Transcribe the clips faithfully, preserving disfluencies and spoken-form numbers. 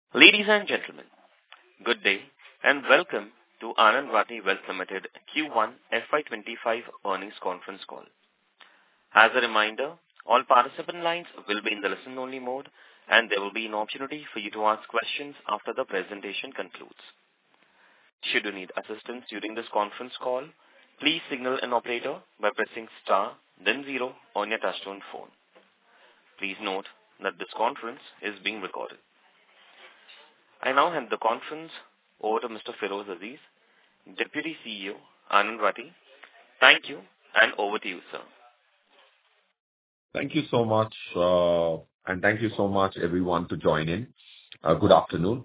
Ladies and gentlemen, good day and welcome to Anand Rathi Wealth Limited Q one F Y twenty-five earnings conference call. As a reminder, all participant lines will be in the listen-only mode and there will be an opportunity for you to ask questions after the presentation concludes. Should you need assistance during this conference call, please signal an operator by pressing star then zero on your touchtone phone. Please note that this conference is being recorded. I now hand the conference over to Mister Feroze Azeez, Deputy C E O, Anand Rathi. Thank you, and over to you, sir. Thank you so much, uh, and thank you so much, everyone, to join in. Uh, good afternoon.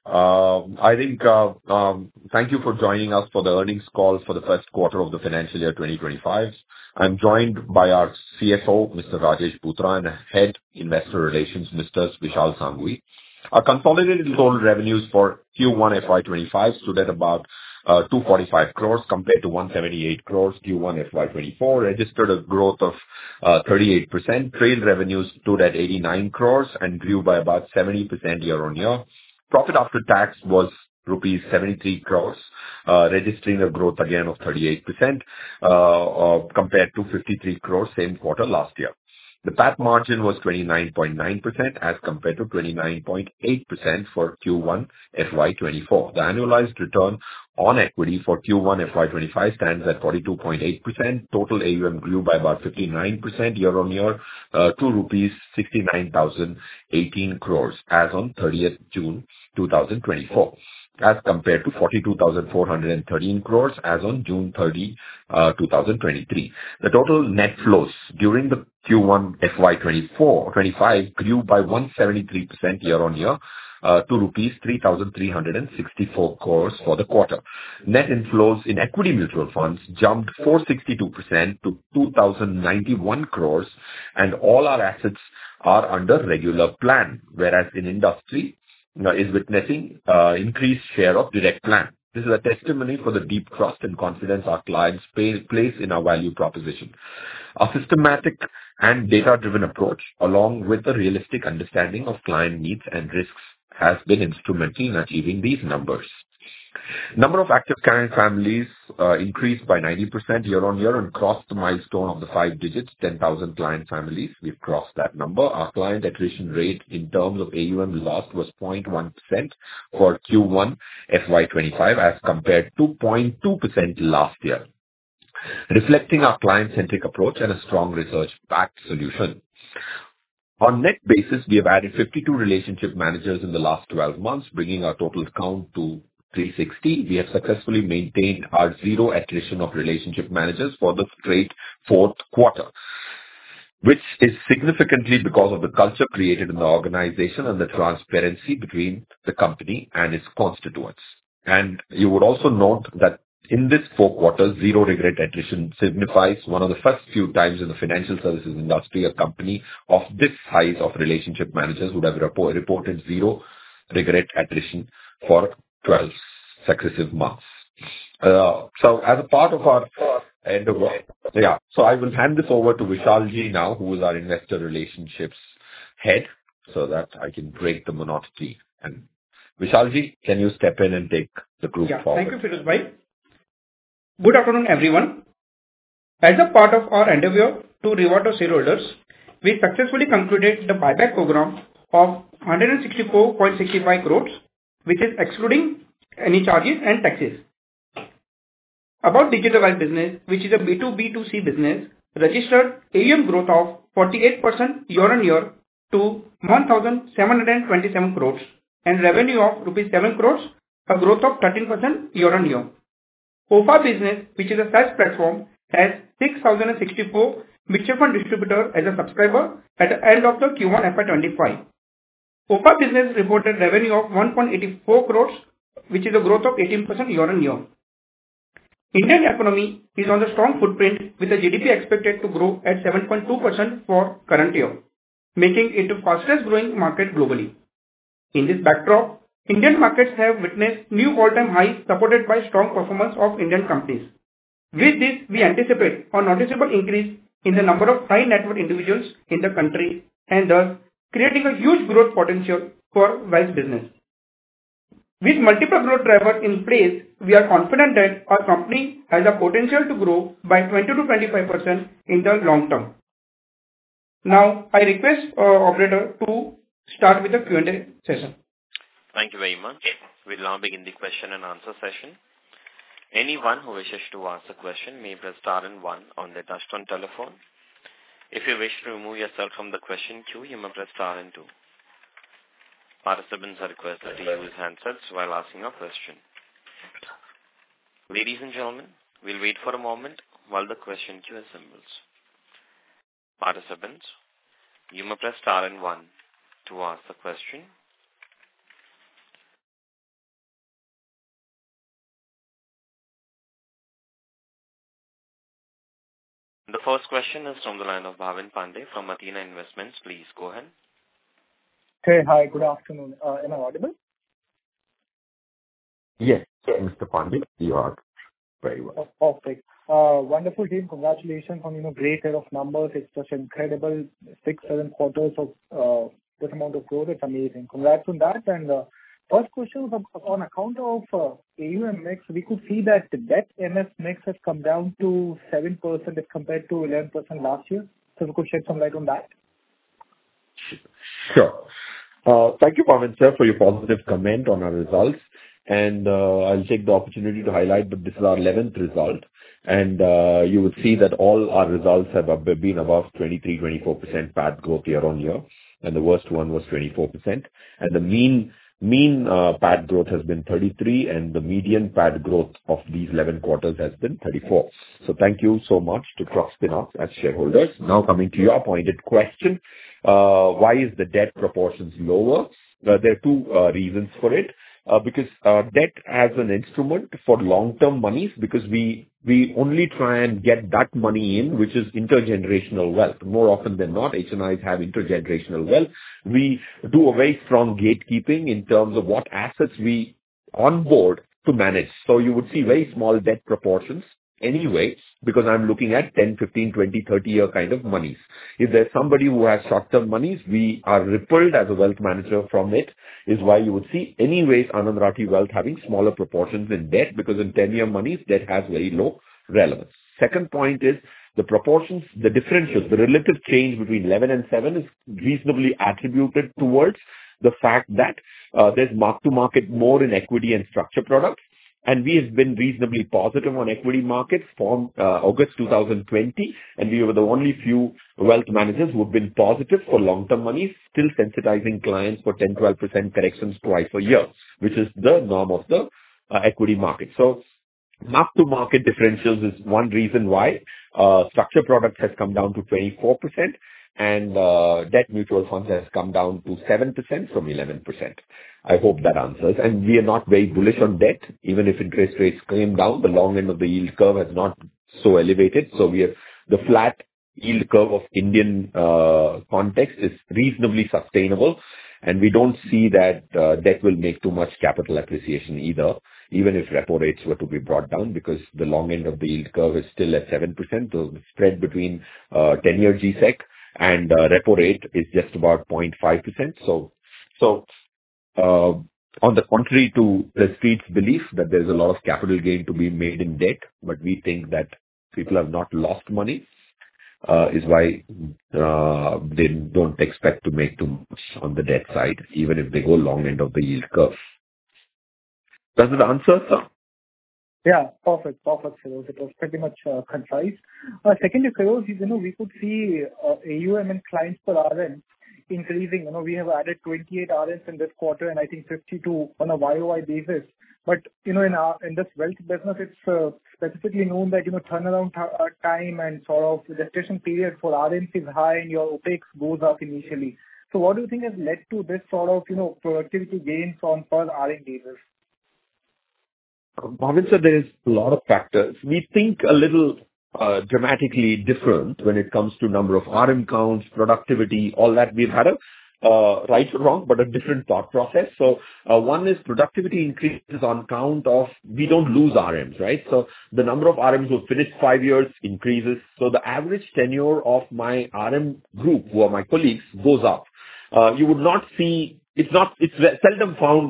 Uh, I think, uh, um, thank you for joining us for the earnings call for the first quarter of the financial year twenty twenty-five. I'm joined by our C F O, Mister Rajesh Bhutra, and Head Investor Relations, Mister Vishal Sanghavi. Our consolidated total revenues for Q one F Y twenty-five stood at about uh, two hundred forty-five crores compared to one hundred seventy-eight crores Q one F Y twenty-four, registered a growth of uh, thirty-eight percent. Trail revenues stood at eighty-nine crores and grew by about seventy percent year on year. Profit after tax was rupees seventy-three crores, uh, registering a growth again of thirty-eight percent uh, uh, compared to fifty-three crores same quarter last year. The P A T margin was twenty-nine point nine percent as compared to twenty-nine point eight percent for Q one F Y twenty-four. The annualized return on equity for Q one F Y twenty-five stands at forty-two point eight percent. Total A U M grew by about fifty-nine percent year on year uh, to rupees sixty-nine thousand eighteen crores as on thirtieth June twenty twenty-four. As compared to forty-two thousand four hundred thirteen crores as on June thirtieth, uh, twenty twenty-three. The total net flows during the Q one F Y twenty-four twenty-five grew by one hundred seventy-three percent year on year uh, to rupees three thousand three hundred sixty-four crores for the quarter. Net inflows in equity mutual funds jumped four hundred sixty-two percent to two thousand ninety-one crores, and all our assets are under regular plan, whereas in industry, Uh, is witnessing uh, increased share of direct plan. This is a testimony for the deep trust and confidence our clients pay, place in our value proposition. A systematic and data-driven approach, along with a realistic understanding of client needs and risks, has been instrumental in achieving these numbers. Number of active client families uh, increased by ninety percent year on year and crossed the milestone of the five digits, ten thousand client families. We've crossed that number. Our client attrition rate in terms of A U M lost was zero point one percent for Q one F Y twenty-five as compared to zero point two percent last year, reflecting our client-centric approach and a strong research-backed solution. On net basis, we have added fifty-two relationship managers in the last twelve months, bringing our total count to three hundred sixty. We have successfully maintained our zero attrition of relationship managers for the straight fourth quarter, which is significantly because of the culture created in the organization and the transparency between the company and its constituents. And you would also note that in this four quarters, zero regret attrition signifies one of the first few times in the financial services industry a company of this size of relationship managers would have report, reported zero regret attrition for twelve successive months. Uh, so as a part of our endeavor, yeah, so I will hand this over to Vishalji now, who is our investor relationships head, so that I can break the monotony. And Vishalji, can you step in and take the group yeah, forward? Thank you, Feroze bhai. Good afternoon, everyone. As a part of our endeavor to reward our shareholders, we successfully concluded the buyback program of one hundred sixty-four point six five crores, which is excluding any charges and taxes. About Digital Wealth business, which is a B two B two C business, registered A U M growth of forty-eight percent year on year to one thousand seven hundred twenty-seven crores and revenue of rupees seven crores, a growth of thirteen percent year on year. O F A business, which is a SaaS platform, has six thousand sixty-four mutual fund distributors as a subscriber at the end of the Q one F Y twenty-five. O F A business reported revenue of one point eight four crores, which is a growth of eighteen percent year on year. Indian economy is on the strong footprint with the G D P expected to grow at seven point two percent for current year, making it the fastest growing market globally. In this backdrop, Indian markets have witnessed new all-time highs supported by strong performance of Indian companies. With this, we anticipate a noticeable increase in the number of high net worth individuals in the country and thus creating a huge growth potential for wealth business. With multiple growth drivers in place, we are confident that our company has the potential to grow by twenty to twenty-five percent in the long term. Now, I request our operator to start with the Q and A session. Thank you very much. We'll now begin the question and answer session. Anyone who wishes to ask a question may press star and one on their touchtone telephone. If you wish to remove yourself from the question queue, you may press star and two. Participants are requested to use handsets while asking a question. Ladies and gentlemen, we'll wait for a moment while the question queue assembles. Participants, you may press star and one to ask the question. The first question is from the line of Bhavin Pandey from Athena Investments. Please go ahead. Hey, hi, good afternoon. Uh, am I audible? Yes, Mister Pandey, you are very well. Oh, perfect. Uh, wonderful team. Congratulations on, you know, great set of numbers. It's just incredible. Six, seven quarters of uh, this amount of growth. It's amazing. Congrats on that. And uh, first question was on account of uh, A U M mix. We could see that the debt M F mix has come down to seven percent as compared to eleven percent last year. So we could shed some light on that. Sure. Uh, Thank you, Pawan sir, for your positive comment on our results. And uh, I'll take the opportunity to highlight that this is our eleventh result. And uh, you would see that all our results have been above twenty-three, twenty-four percent P A T growth year on year. And the worst one was twenty-four percent. And the mean mean uh, P A T growth has been thirty-three, and the median P A T growth of these eleven quarters has been thirty-four. So thank you so much to trust in us as shareholders. Now coming to your pointed question, uh, why is the debt proportions lower? Uh, there are two uh, reasons for it. Uh, because uh, debt as an instrument for long-term monies, because we we only try and get that money in, which is intergenerational wealth. More often than not, H N Is have intergenerational wealth. We do a very strong gatekeeping in terms of what assets we onboard to manage. So you would see very small debt proportions anyway, because I'm looking at ten, fifteen, twenty, thirty year kind of monies. If there's somebody who has short-term monies, we are repelled as a wealth manager from it, is why you would see anyways Anand Rathi Wealth having smaller proportions in debt, because in ten year monies, debt has very low relevance. Second point is the proportions, the differentials, the relative change between eleven and seven is reasonably attributed towards the fact that uh, there's mark-to-market more in equity and structure products. And we have been reasonably positive on equity markets from uh, August two thousand twenty, and we were the only few wealth managers who have been positive for long-term monies, still sensitizing clients for ten, twelve percent corrections twice a year, which is the norm of the uh, equity market. So mark-to-market differentials is one reason why uh, structure product has come down to twenty-four percent, and uh, debt mutual funds has come down to seven percent from eleven percent. I hope that answers. And we are not very bullish on debt. Even if interest rates came down, the long end of the yield curve has not so elevated. So we are, the flat yield curve of Indian uh, context is reasonably sustainable. And we don't see that uh, debt will make too much capital appreciation either, even if repo rates were to be brought down, because the long end of the yield curve is still at seven percent. The spread between uh, ten year G sec and uh, repo rate is just about zero point five percent. So, so uh, on the contrary to the street's belief that there's a lot of capital gain to be made in debt, but we think that people have not lost money, uh, is why uh, they don't expect to make too much on the debt side, even if they go long end of the yield curve. Does it answer, sir? Yeah, perfect, perfect, Feroz. It was pretty much uh, concise. Uh, secondly, Feroz, you know, we could see uh, A U M and clients per R M increasing. You know, we have added twenty-eight R Ms in this quarter, and I think fifty-two on a Y O Y basis. But you know, in our in this wealth business, it's uh, specifically known that you know turnaround t- time and sort of the gestation period for R Ms is high, and your OPEX goes up initially. So, what do you think has led to this sort of you know productivity gains on per R M basis? Bhavin sir, there is a lot of factors. We think a little uh, dramatically different when it comes to number of R M counts, productivity, all that. We've had a uh, right or wrong, but a different thought process. So uh, one is productivity increases on count of we don't lose R Ms, right? So the number of R Ms who finish five years increases. So the average tenure of my R M group, who are my colleagues, goes up. Uh, you would not see, it's not, it's seldom found that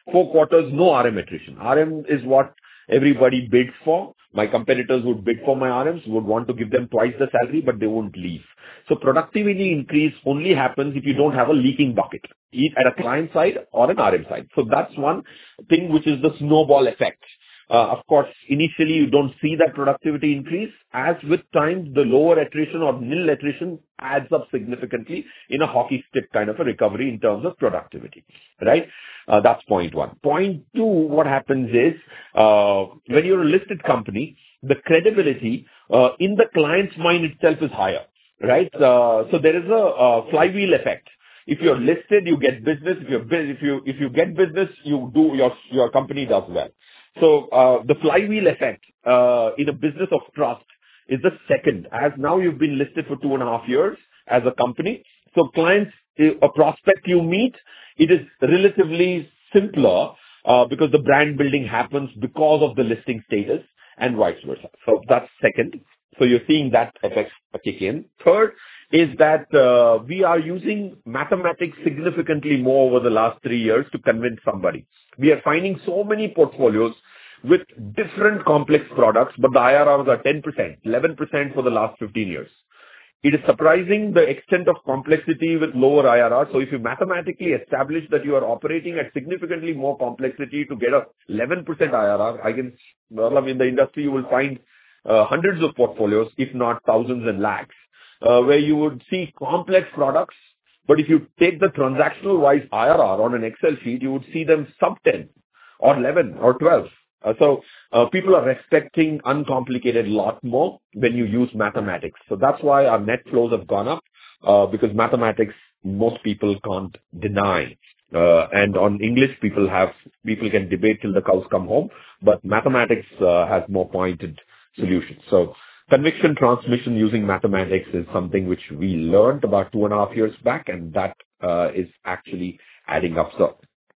four quarters, no R M attrition. R M is what everybody bids for. My competitors would bid for my R Ms, would want to give them twice the salary, but they won't leave. So productivity increase only happens if you don't have a leaking bucket, either at a client side or an R M side. So that's one thing, which is the snowball effect. Uh, of course, initially you don't see that productivity increase. As with time, the lower attrition or nil attrition adds up significantly in a hockey stick kind of a recovery in terms of productivity, right? Uh, that's point one. Point two, what happens is, uh, when you're a listed company, the credibility uh, in the client's mind itself is higher, right? Uh, so there is a, a flywheel effect. If you're listed, you get business. If you're if you if you get business, you do your your company does well. So uh, the flywheel effect uh, in a business of trust is the second. As now you've been listed for two and a half years as a company, so clients, a prospect you meet, it is relatively simpler uh, because the brand building happens because of the listing status and vice versa. So that's second. So you're seeing that effect kick in. Third is that uh, we are using mathematics significantly more over the last three years to convince somebody. We are finding so many portfolios with different complex products, but the I R Rs are ten percent, eleven percent for the last fifteen years. It is surprising the extent of complexity with lower I R R. So if you mathematically establish that you are operating at significantly more complexity to get a eleven percent I R R, I can, well, in the industry you will find uh, hundreds of portfolios, if not thousands and lakhs, uh, where you would see complex products. But if you take the transactional wise I R R on an Excel sheet, you would see them sub ten or eleven or twelve. Uh, so uh, people are respecting uncomplicated lot more when you use mathematics. So that's why our net flows have gone up, uh, because mathematics most people can't deny. Uh, and on English, people have people can debate till the cows come home, but mathematics uh, has more pointed solutions. So conviction transmission using mathematics is something which we learned about two and a half years back, and that uh, is actually adding up. So.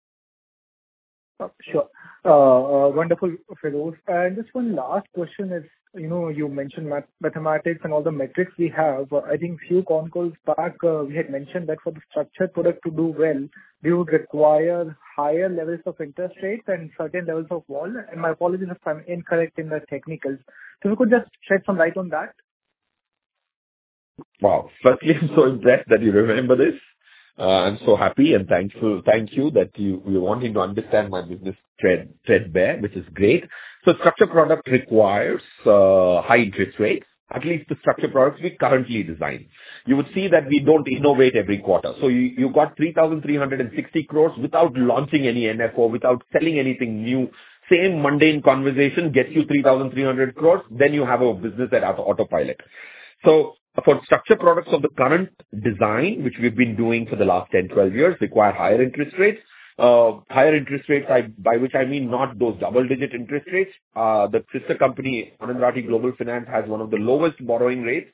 Uh, Sure. Uh, uh, Wonderful, Feroz. And just one last question is, you know, you mentioned math- mathematics and all the metrics we have. Uh, I think few con calls back, uh, we had mentioned that for the structured product to do well, we would require higher levels of interest rates and certain levels of vol. And my apologies if I'm incorrect in the technicals. So if you could just shed some light on that. Wow. Firstly, I'm so impressed that you remember this. Uh, I'm so happy and thankful. Thank you that you, you're wanting to understand my business thread, threadbare, which is great. So structured product requires uh, high interest rates, at least the structured products we currently design. You would see that we don't innovate every quarter. So you, you got three thousand three hundred sixty crores without launching any N F O, without selling anything new. Same mundane conversation gets you three thousand three hundred crores. Then you have a business at auto, autopilot. So for structured products of the current design, which we've been doing for the last ten, twelve years, require higher interest rates. Uh, higher interest rates, I, by which I mean not those double-digit interest rates. Uh, the sister company, Anand Rathi Global Finance, has one of the lowest borrowing rates.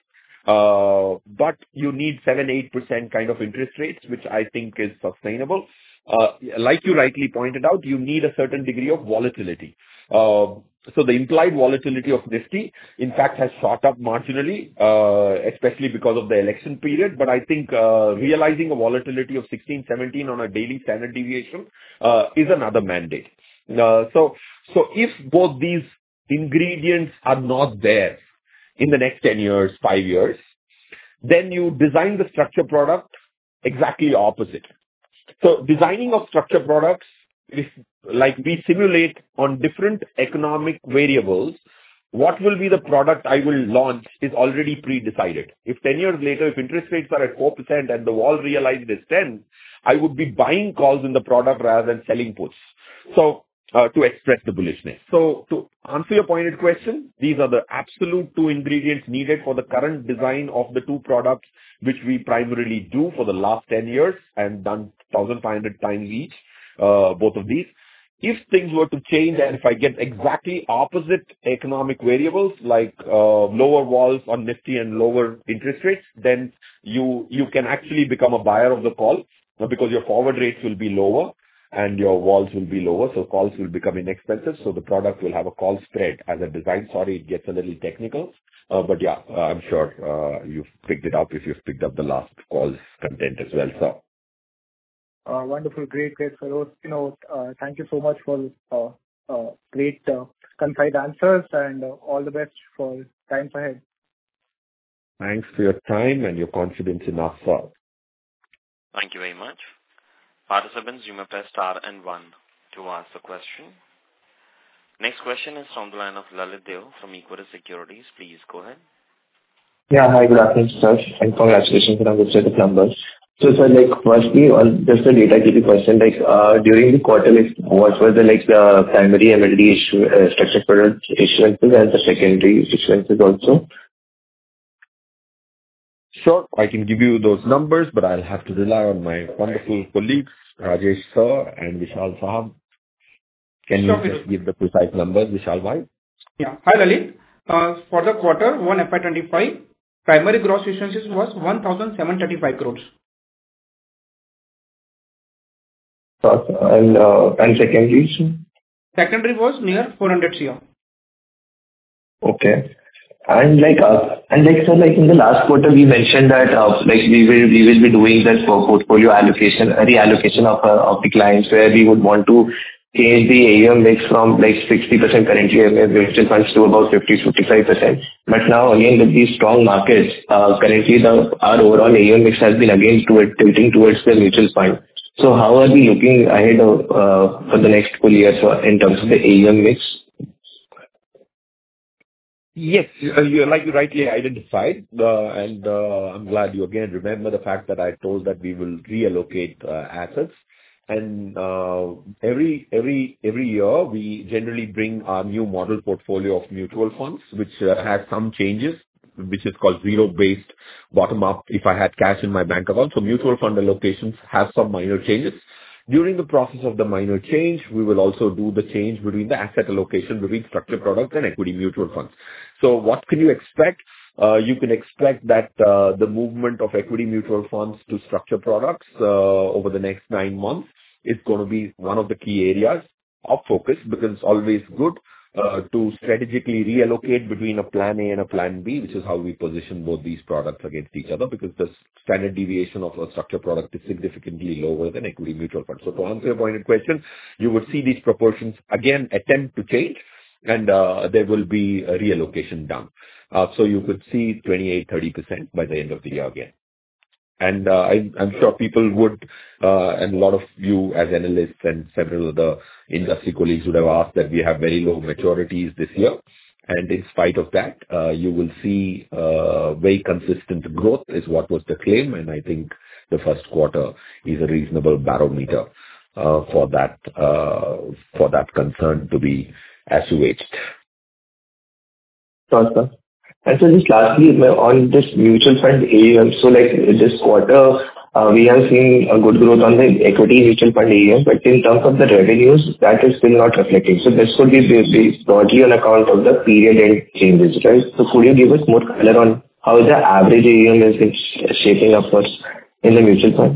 Uh, but you need seven to eight percent kind of interest rates, which I think is sustainable. Uh, like you rightly pointed out, you need a certain degree of volatility. Uh, So the implied volatility of Nifty, in fact, has shot up marginally, uh, especially because of the election period. But I think uh, realizing a volatility of sixteen, seventeen on a daily standard deviation uh, is another mandate. Uh, so, so if both these ingredients are not there in the next ten years, five years, then you design the structured product exactly opposite. So designing of structured products, if, like we simulate on different economic variables, what will be the product I will launch is already pre-decided. If ten years later, if interest rates are at four percent and the wall realized is ten, I would be buying calls in the product rather than selling puts. So uh, to express the bullishness. So to answer your pointed question, these are the absolute two ingredients needed for the current design of the two products, which we primarily do for the last ten years and done one thousand five hundred times each, uh, both of these. If things were to change and if I get exactly opposite economic variables like uh, lower walls on Nifty and lower interest rates, then you you can actually become a buyer of the call uh, because your forward rates will be lower and your walls will be lower, so calls will become inexpensive. So the product will have a call spread as a design. Sorry, it gets a little technical, uh, but yeah, uh, I'm sure uh, you've picked it up if you've picked up the last call's content as well. So. Uh, Wonderful. Great, great, Feroz. You know, uh, thank you so much for uh, uh, great, uh, concise answers, and uh, all the best for times ahead. Thanks for your time and your confidence in us, sir. Thank you very much. Participants, you may press star and one to ask the question. Next question is from the line of Lalit Deo from Equirus Securities. Please go ahead. Yeah. Hi, good afternoon, sir, and congratulations on the set of numbers. So, sir, like, firstly, on just a data keeping question, like, uh, during the quarter, like, what were the, like, the primary M L D issue, uh, structured product issuances and the secondary issuances also? Sure, I can give you those numbers, but I'll have to rely on my wonderful colleagues, Rajesh sir and Vishal Sahab. Can Sure, you just give the precise numbers, Vishal bhai? Yeah. Hi, Lalit. Uh, For the quarter one F Y twenty-five, primary gross issuances was one thousand seven hundred thirty-five crores. Uh, And, uh, and secondary issue? Secondary was near four hundred crore. Okay. And like, uh, and like, sir, like in the last quarter, we mentioned that, uh, like we will, we will be doing that for portfolio allocation, uh, reallocation of, uh, of the clients, where we would want to change the A U M mix from like sixty percent currently mutual funds to about fifty to fifty-five percent. But now again, with these strong markets, uh, currently the, our overall A U M mix has been again toward, tilting towards the mutual fund. So how are we looking ahead of, uh, for the next full year for, in terms of the A U M mix? Yes, uh, you like you rightly identified, uh, and uh, I'm glad you again remember the fact that I told that we will reallocate uh, assets. And uh, every every every year, we generally bring our new model portfolio of mutual funds, which uh, has some changes, which is called zero-based bottom-up if I had cash in my bank account. So mutual fund allocations have some minor changes. During the process of the minor change, we will also do the change between the asset allocation between structured products and equity mutual funds. So what can you expect? Uh, you can expect that uh, the movement of equity mutual funds to structured products uh, over the next nine months is going to be one of the key areas of focus, because it's always good uh, to strategically reallocate between a plan A and a plan B, which is how we position both these products against each other, because the standard deviation of a structured product is significantly lower than equity mutual funds. So to answer your pointed question, you would see these proportions again attempt to change, and uh, there will be a reallocation done. Uh, so you could see twenty-eight, thirty percent by the end of the year again. And uh, I, I'm sure people would, uh, and a lot of you as analysts and several of the industry colleagues would have asked that we have very low maturities this year. And in spite of that, uh, you will see uh, very consistent growth is what was the claim. And I think the first quarter is a reasonable barometer uh, for that uh, for that concern to be assuaged. Sure, sir. And so just lastly, on this mutual fund A U M, so like this quarter, uh, we have seen a good growth on the equity mutual fund A U M, but in terms of the revenues, that is still not reflecting. So this could be based broadly on account of the period end changes, right? So could you give us more color on how the average A U M is shaping up for us in the mutual fund?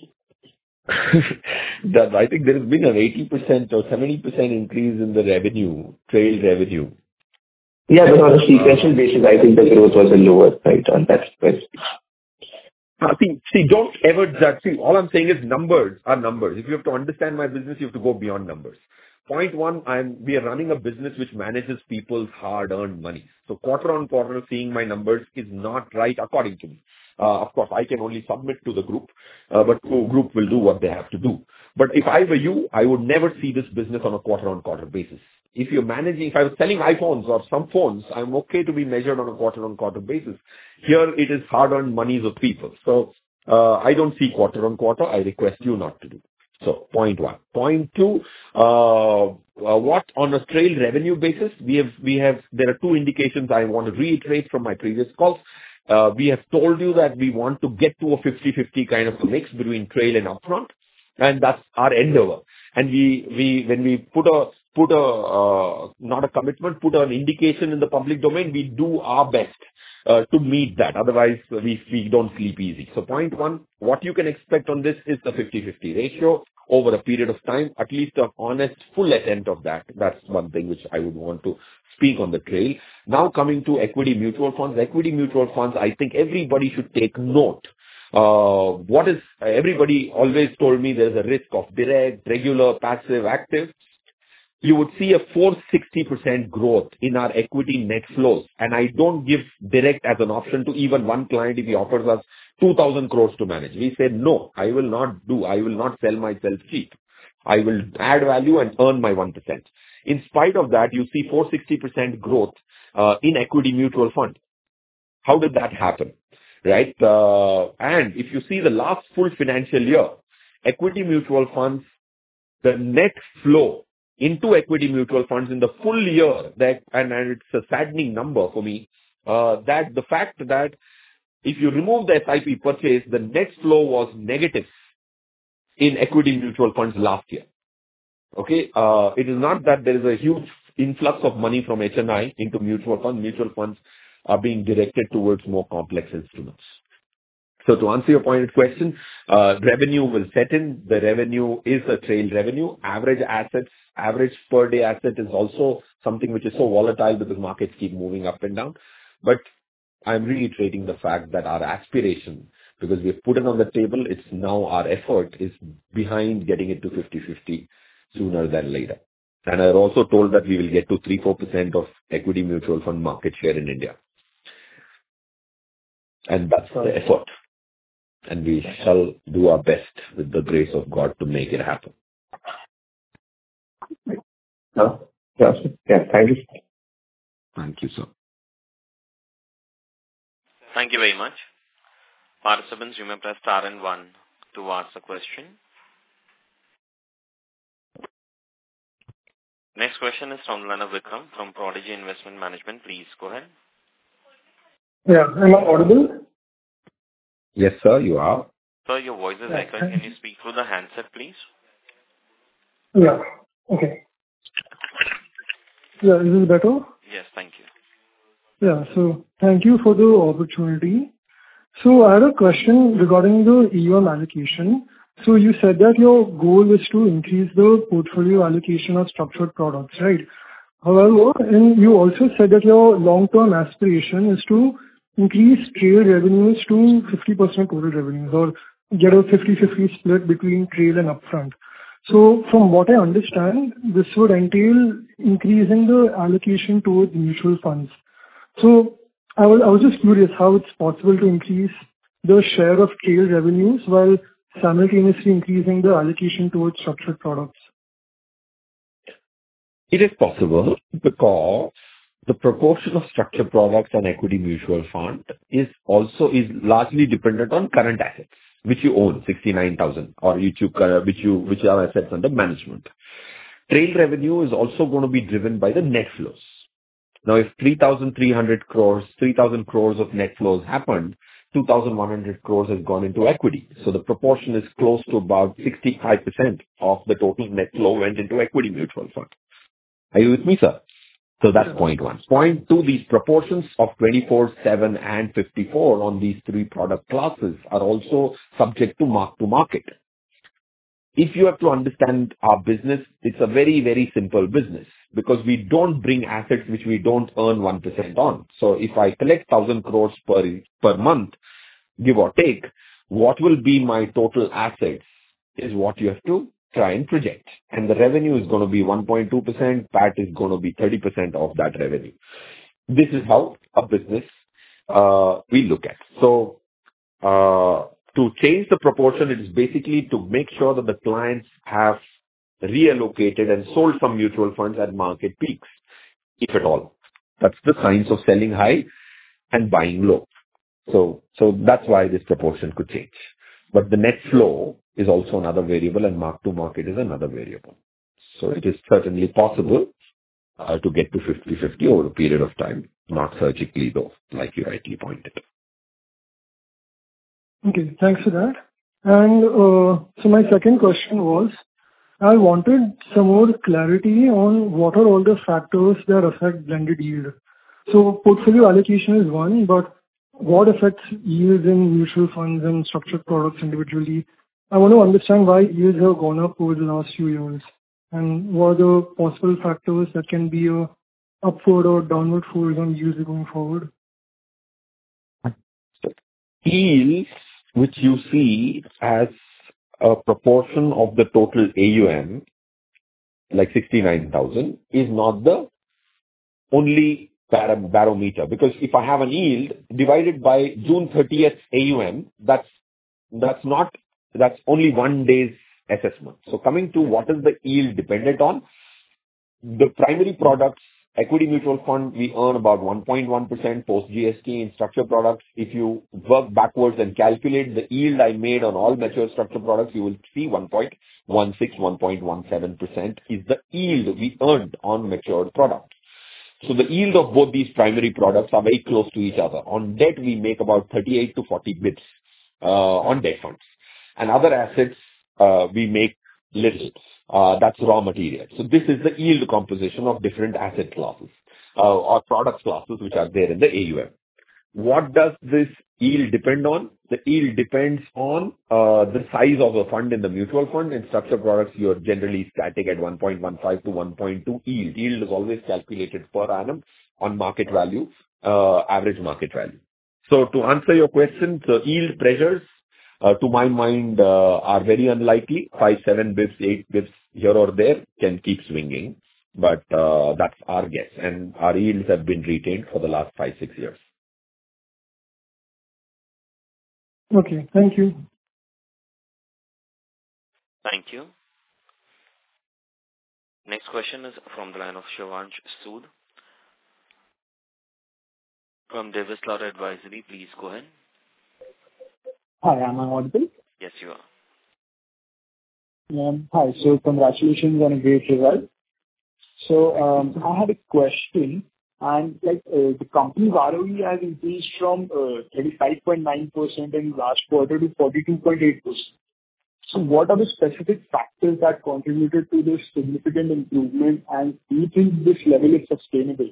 That I think there has been an eighty percent or seventy percent increase in the revenue, trail revenue. Yeah, but on a sequential basis, I think the growth was a lower, right, on that space. Uh, see, see, don't ever judge. See, all I'm saying is numbers are numbers. If you have to understand my business, you have to go beyond numbers. Point one, I'm, we are running a business which manages people's hard-earned money. So quarter on quarter, seeing my numbers is not right according to me. Uh, of course, I can only submit to the group, uh, but the group will do what they have to do. But if I were you, I would never see this business on a quarter on quarter basis. If you're managing, if I was selling iPhones or some phones, I'm okay to be measured on a quarter-on-quarter basis. Here, it is hard-earned monies of people. So, uh, I don't see quarter-on-quarter. I request you not to do. So, point one. Point two, uh, uh, what on a trail revenue basis, we have, we have, there are two indications I want to reiterate from my previous calls. Uh, we have told you that we want to get to a fifty-fifty kind of a mix between trail and upfront. And that's our endeavor. And we, we, when we put a, put a, uh, not a commitment, put an indication in the public domain, we do our best, uh, to meet that. Otherwise, we, we don't sleep easy. So point one, what you can expect on this is the fifty-fifty ratio over a period of time, at least an honest, full attempt of that. That's one thing which I would want to speak on the trail. Now coming to equity mutual funds. Equity mutual funds, I think everybody should take note uh, what is, everybody always told me there's a risk of direct, regular, passive, active. You would see a four hundred sixty percent growth in our equity net flows. And I don't give direct as an option to even one client if he offers us two thousand crores to manage. We said, no, I will not do. I will not sell myself cheap. I will add value and earn my one percent. In spite of that, you see four hundred sixty percent growth uh, in equity mutual fund. How did that happen? Right? Uh, and if you see the last full financial year, equity mutual funds, the net flow into equity mutual funds in the full year, that and, and it's a saddening number for me, uh, that the fact that if you remove the S I P purchase, the net flow was negative in equity mutual funds last year. Okay, uh, it is not that there is a huge influx of money from H N I into mutual funds. Mutual funds are being directed towards more complex instruments. So to answer your pointed question, uh, revenue will set in. The revenue is a trail revenue. Average assets, average per day asset is also something which is so volatile because markets keep moving up and down. But I'm reiterating the fact that our aspiration, because we've put it on the table, it's now our effort is behind getting it to fifty-fifty sooner than later. And I've also told that we will get to three to four percent of equity mutual fund market share in India. And that's the effort. And we shall do our best with the grace of God to make it happen. Uh, yes. Yeah, thank you. Thank you, sir. Thank you very much. Participants, you may press star and one to ask a question. Next question is from Lana Vikram from Prodigy Investment Management. Please go ahead. Yeah, am I audible? Yes, sir, you are. Sir, your voice is echoing. Can you speak through the handset, please? Yeah, okay. Yeah, is this better? Yes, thank you. Yeah, so thank you for the opportunity. So I had a question regarding the E U M allocation. So you said that your goal is to increase the portfolio allocation of structured products, right? However, and you also said that your long-term aspiration is to increase trail revenues to fifty percent total revenues, or get a fifty-fifty split between trail and upfront. So from what I understand, this would entail increasing the allocation towards mutual funds. So I was, I was just curious how it's possible to increase the share of trail revenues while simultaneously increasing the allocation towards structured products. It is possible because the proportion of structured products and equity mutual fund is also is largely dependent on current assets, which you own, sixty-nine thousand, or which you, which you, which are assets under management. Trail revenue is also going to be driven by the net flows. Now, if three thousand three hundred crores, three thousand crores of net flows happened, two thousand one hundred crores has gone into equity. So the proportion is close to about sixty-five percent of the total net flow went into equity mutual fund. Are you with me, sir? So that's point one. Point two, these proportions of twenty-four, seven and fifty-four on these three product classes are also subject to mark to market. If you have to understand our business, it's a very, very simple business because we don't bring assets which we don't earn one percent on. So if I collect one thousand crores per, per month, give or take, what will be my total assets is what you have to try and project. And the revenue is going to be one point two percent, P A T is going to be thirty percent of that revenue. This is how a business uh, we look at. So uh, to change the proportion, it is basically to make sure that the clients have reallocated and sold some mutual funds at market peaks, if at all. That's the science of selling high and buying low. So, so that's why this proportion could change. But the net flow is also another variable and mark to market is another variable. So it is certainly possible uh, to get to fifty-fifty over a period of time, not surgically though, like you rightly pointed. Okay, thanks for that. And uh, so my second question was, I wanted some more clarity on what are all the factors that affect blended yield. So portfolio allocation is one, but what affects yields in mutual funds and structured products individually? I want to understand why yields have gone up over the last few years, and what are the possible factors that can be a upward or downward force on yields going forward? Yields which you see as a proportion of the total A U M, like sixty-nine thousand, is not the only bar- barometer. Because if I have an yield divided by June thirtieth A U M, that's that's not that's only one day's assessment. So coming to what is the yield dependent on, the primary products, equity mutual fund, we earn about one point one percent post G S T. In structured products, if you work backwards and calculate the yield I made on all mature structured products, you will see one point one six, one point one seven percent is the yield we earned on matured products. So the yield of both these primary products are very close to each other. On debt, we make about thirty-eight to forty bips uh, on debt funds. And other assets, uh, we make little. Uh, that's raw material. So this is the yield composition of different asset classes uh, or product classes which are there in the A U M. What does this yield depend on? The yield depends on uh, the size of the fund in the mutual fund. In structured products, you're generally static at one point one five to one point two yield. Yield is always calculated per annum on market value, uh, average market value. So to answer your question, the yield pressures, uh, to my mind, uh, are very unlikely. Five, seven bips, eight bips here or there can keep swinging, but uh, that's our guess. And our yields have been retained for the last five, six years. Okay. Thank you. Thank you. Next question is from the line of Shivansh Sood from Davis Lauder Advisory. Please go ahead. Hi, am I audible? Yes, you are. Um, Hi. So congratulations on a great result. So, um, I had a question, and, like, uh, the company's R O E has increased from uh, thirty-five point nine percent in last quarter to forty-two point eight percent. So what are the specific factors that contributed to this significant improvement, and do you think this level is sustainable?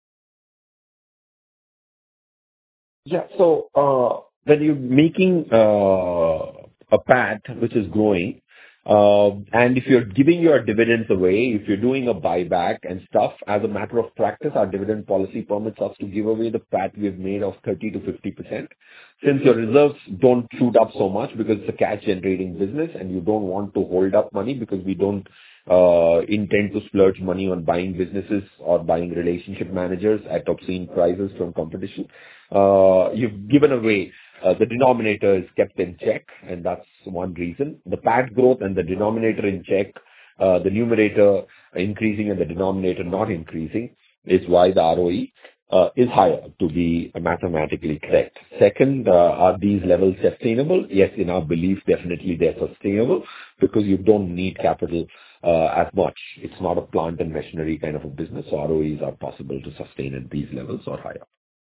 Yeah. So, uh when you're making uh a P A T which is growing, uh and if you're giving your dividends away, if you're doing a buyback and stuff, as a matter of practice, our dividend policy permits us to give away the P A T we've made of thirty to fifty percent. Since your reserves don't shoot up so much because it's a cash-generating business and you don't want to hold up money because we don't uh intend to splurge money on buying businesses or buying relationship managers at obscene prices from competition. Uh You've given away, uh, the denominator is kept in check, and that's one reason. The P A T growth and the denominator in check, uh the numerator increasing and the denominator not increasing, is why the R O E uh, is higher, to be mathematically correct. Second, uh, are these levels sustainable? Yes, in our belief, definitely they're sustainable because you don't need capital uh, as much. It's not a plant and machinery kind of a business, so R O Es are possible to sustain at these levels or higher.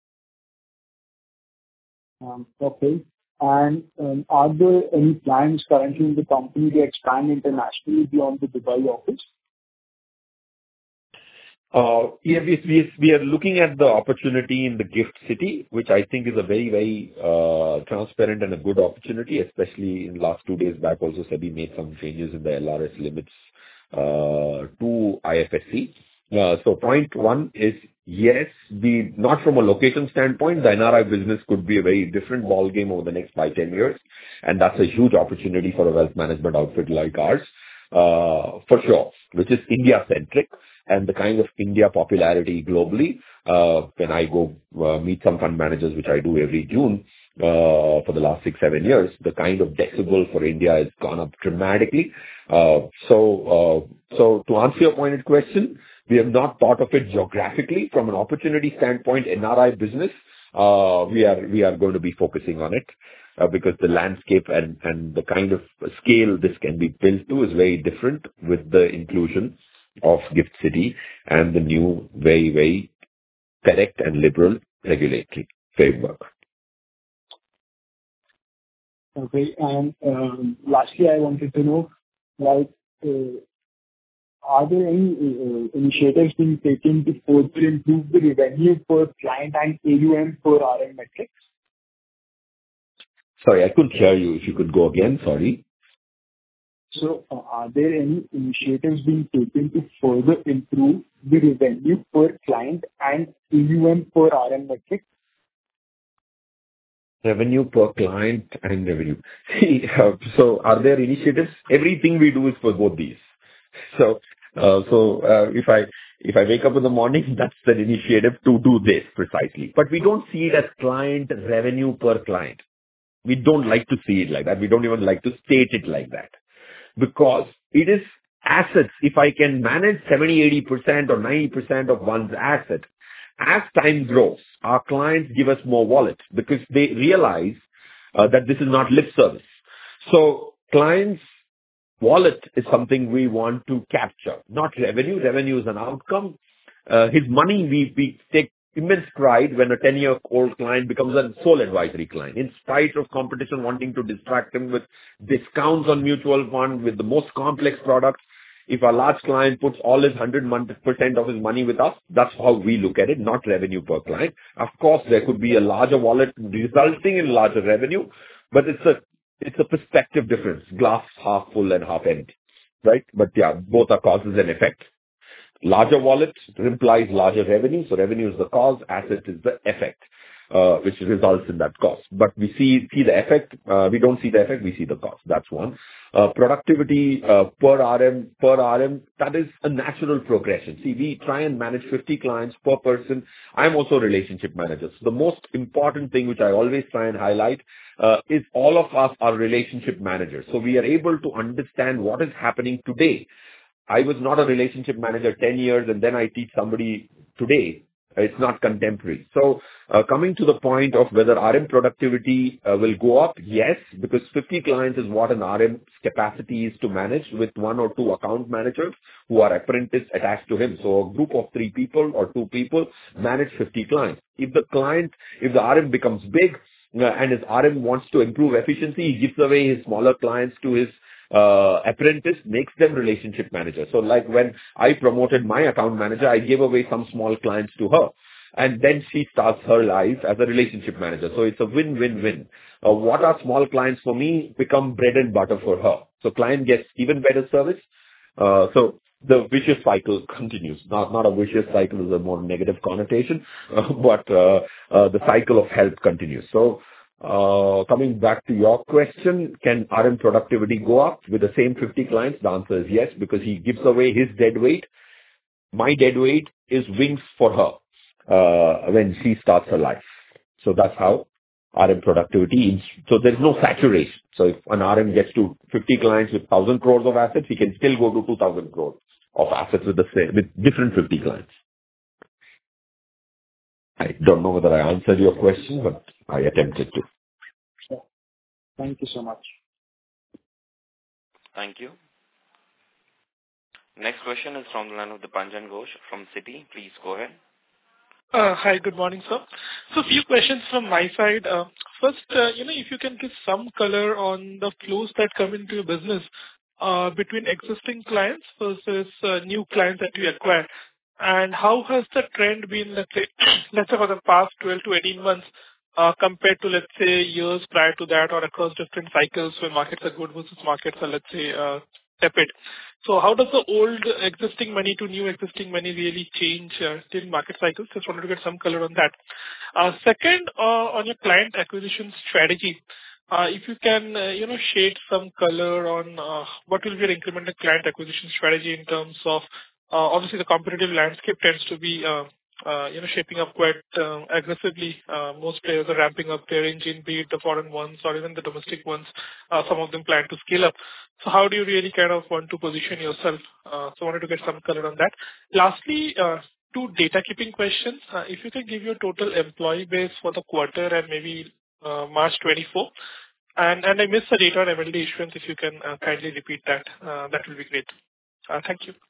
Um, Okay. And, um, are there any plans currently in the company to expand internationally beyond the Dubai office? Uh, Yeah, we we we are looking at the opportunity in the GIFT City, which I think is a very, very uh transparent and a good opportunity, especially in last two days back. Also, SEBI made some changes in the L R S limits uh to I F S C. Uh, So point one is, yes, the not from a location standpoint, the N R I business could be a very different ballgame over the next five, ten years, and that's a huge opportunity for a wealth management outfit like ours, uh for sure, which is India-centric. And the kind of India popularity globally, uh, when I go uh, meet some fund managers, which I do every June uh, for the last six, seven years, the kind of decibel for India has gone up dramatically. Uh, so, uh, so to answer your pointed question, we have not thought of it geographically. From an opportunity standpoint, N R I business, uh, we are we are going to be focusing on it. Uh, because the landscape and, and the kind of scale this can be built to is very different with the inclusion of GIFT City and the new very, very correct and liberal regulatory framework. Okay. And, um, lastly, I wanted to know, like, uh, are there any uh, initiatives being taken to further improve the revenue per client and A U M per R M metrics? Sorry, I couldn't hear you. If you could go again, sorry. So, uh, are there any initiatives being taken to further improve the revenue per client and A U M per R M metric? Revenue per client and revenue. See, uh, so are there initiatives? Everything we do is for both these. So, uh, so uh, if I if I wake up in the morning, that's the initiative to do this precisely. But we don't see it as client revenue per client. We don't like to see it like that. We don't even like to state it like that, because it is assets. If I can manage seventy, eighty percent or ninety percent of one's asset, as time grows, our clients give us more wallet because they realize uh, that this is not lip service. So clients' wallet is something we want to capture, not revenue. Revenue is an outcome. Uh, his money, we, we take immense pride when a ten-year-old client becomes a sole advisory client, in spite of competition wanting to distract him with discounts on mutual fund, with the most complex products. If a large client puts all his one hundred percent of his money with us, that's how we look at it, not revenue per client. Of course, there could be a larger wallet resulting in larger revenue, but it's a it's a perspective difference, glass half full and half empty, right? But yeah, both are causes and effects. Larger wallet implies larger revenue. So revenue is the cause, asset is the effect, uh, which results in that cost. But we see, see the effect. Uh, we don't see the effect. We see the cost. That's one. Uh, productivity uh, per R M, per R M, that is a natural progression. See, we try and manage fifty clients per person. I'm also a relationship manager. So the most important thing, which I always try and highlight, uh, is all of us are relationship managers. So we are able to understand what is happening today. I was not a relationship manager ten years and then I teach somebody today. It's not contemporary. So uh, coming to the point of whether R M productivity uh, will go up, yes, because fifty clients is what an R M's capacity is to manage with one or two account managers who are apprentice attached to him. So a group of three people or two people manage fifty clients. If the client, if the R M becomes big uh, and his R M wants to improve efficiency, he gives away his smaller clients to his Uh, apprentice, makes them relationship manager. So like when I promoted my account manager, I gave away some small clients to her. And then she starts her life as a relationship manager. So it's a win-win-win. Uh, what are small clients for me become bread and butter for her. So client gets even better service. Uh, so the vicious cycle continues. Not, not a vicious cycle is a more negative connotation, uh, but uh, uh, the cycle of help continues. So Uh, coming back to your question, can R M productivity go up with the same fifty clients? The answer is yes, because he gives away his dead weight. My dead weight is wings for her uh, when she starts her life. So that's how R M productivity is. So there's no saturation. So if an R M gets to fifty clients with one thousand crores of assets, he can still go to two thousand crores of assets with the same, with different fifty clients. I don't know whether I answered your question, but I attempted to. Sure. Thank you so much. Thank you. Next question is from the line of Dipanjan Ghosh from Citi. Please go ahead. Uh, hi, good morning, sir. So a few questions from my side. Uh, first, uh, you know, if you can give some color on the flows that come into your business uh, between existing clients versus uh, new clients that you acquire. And how has the trend been, let's say, let's say for the past twelve to eighteen months uh, compared to, let's say, years prior to that or across different cycles when markets are good versus markets are, let's say, uh, tepid. So how does the old existing money to new existing money really change uh, during market cycles? Just wanted to get some color on that. Uh, second, uh, on your client acquisition strategy, uh, if you can, uh, you know, shade some color on uh, what will be your incremental client acquisition strategy in terms of Uh, obviously, the competitive landscape tends to be, uh, uh, you know, shaping up quite uh, aggressively. Uh, most players are ramping up their engine, be it the foreign ones or even the domestic ones. Uh, some of them plan to scale up. So how do you really kind of want to position yourself? Uh, so I wanted to get some color on that. Lastly, uh, two data keeping questions. Uh, if you can give your total employee base for the quarter and maybe uh, March twenty-four. And, and I missed the data on M L D issuance. If you can uh, kindly repeat that, uh, that will be great. Uh, thank you.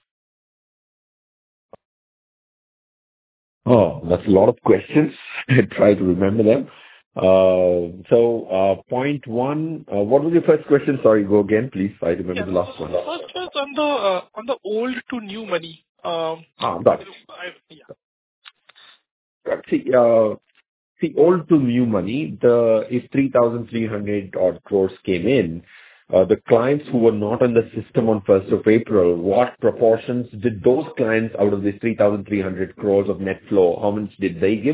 Oh, that's a lot of questions. I try to remember them. Uh, so, uh, point one, uh, what was your first question? Sorry, go again, please. I remember Yeah, the last so one. First was on the uh, on the old to new money. Um, ah, got it. I, yeah. See, uh, see, old to new money, the if three thousand three hundred odd crores came in, Uh, the clients who were not on the system on first of April, what proportions did those clients out of this three thousand three hundred crores of net flow, how much did they give?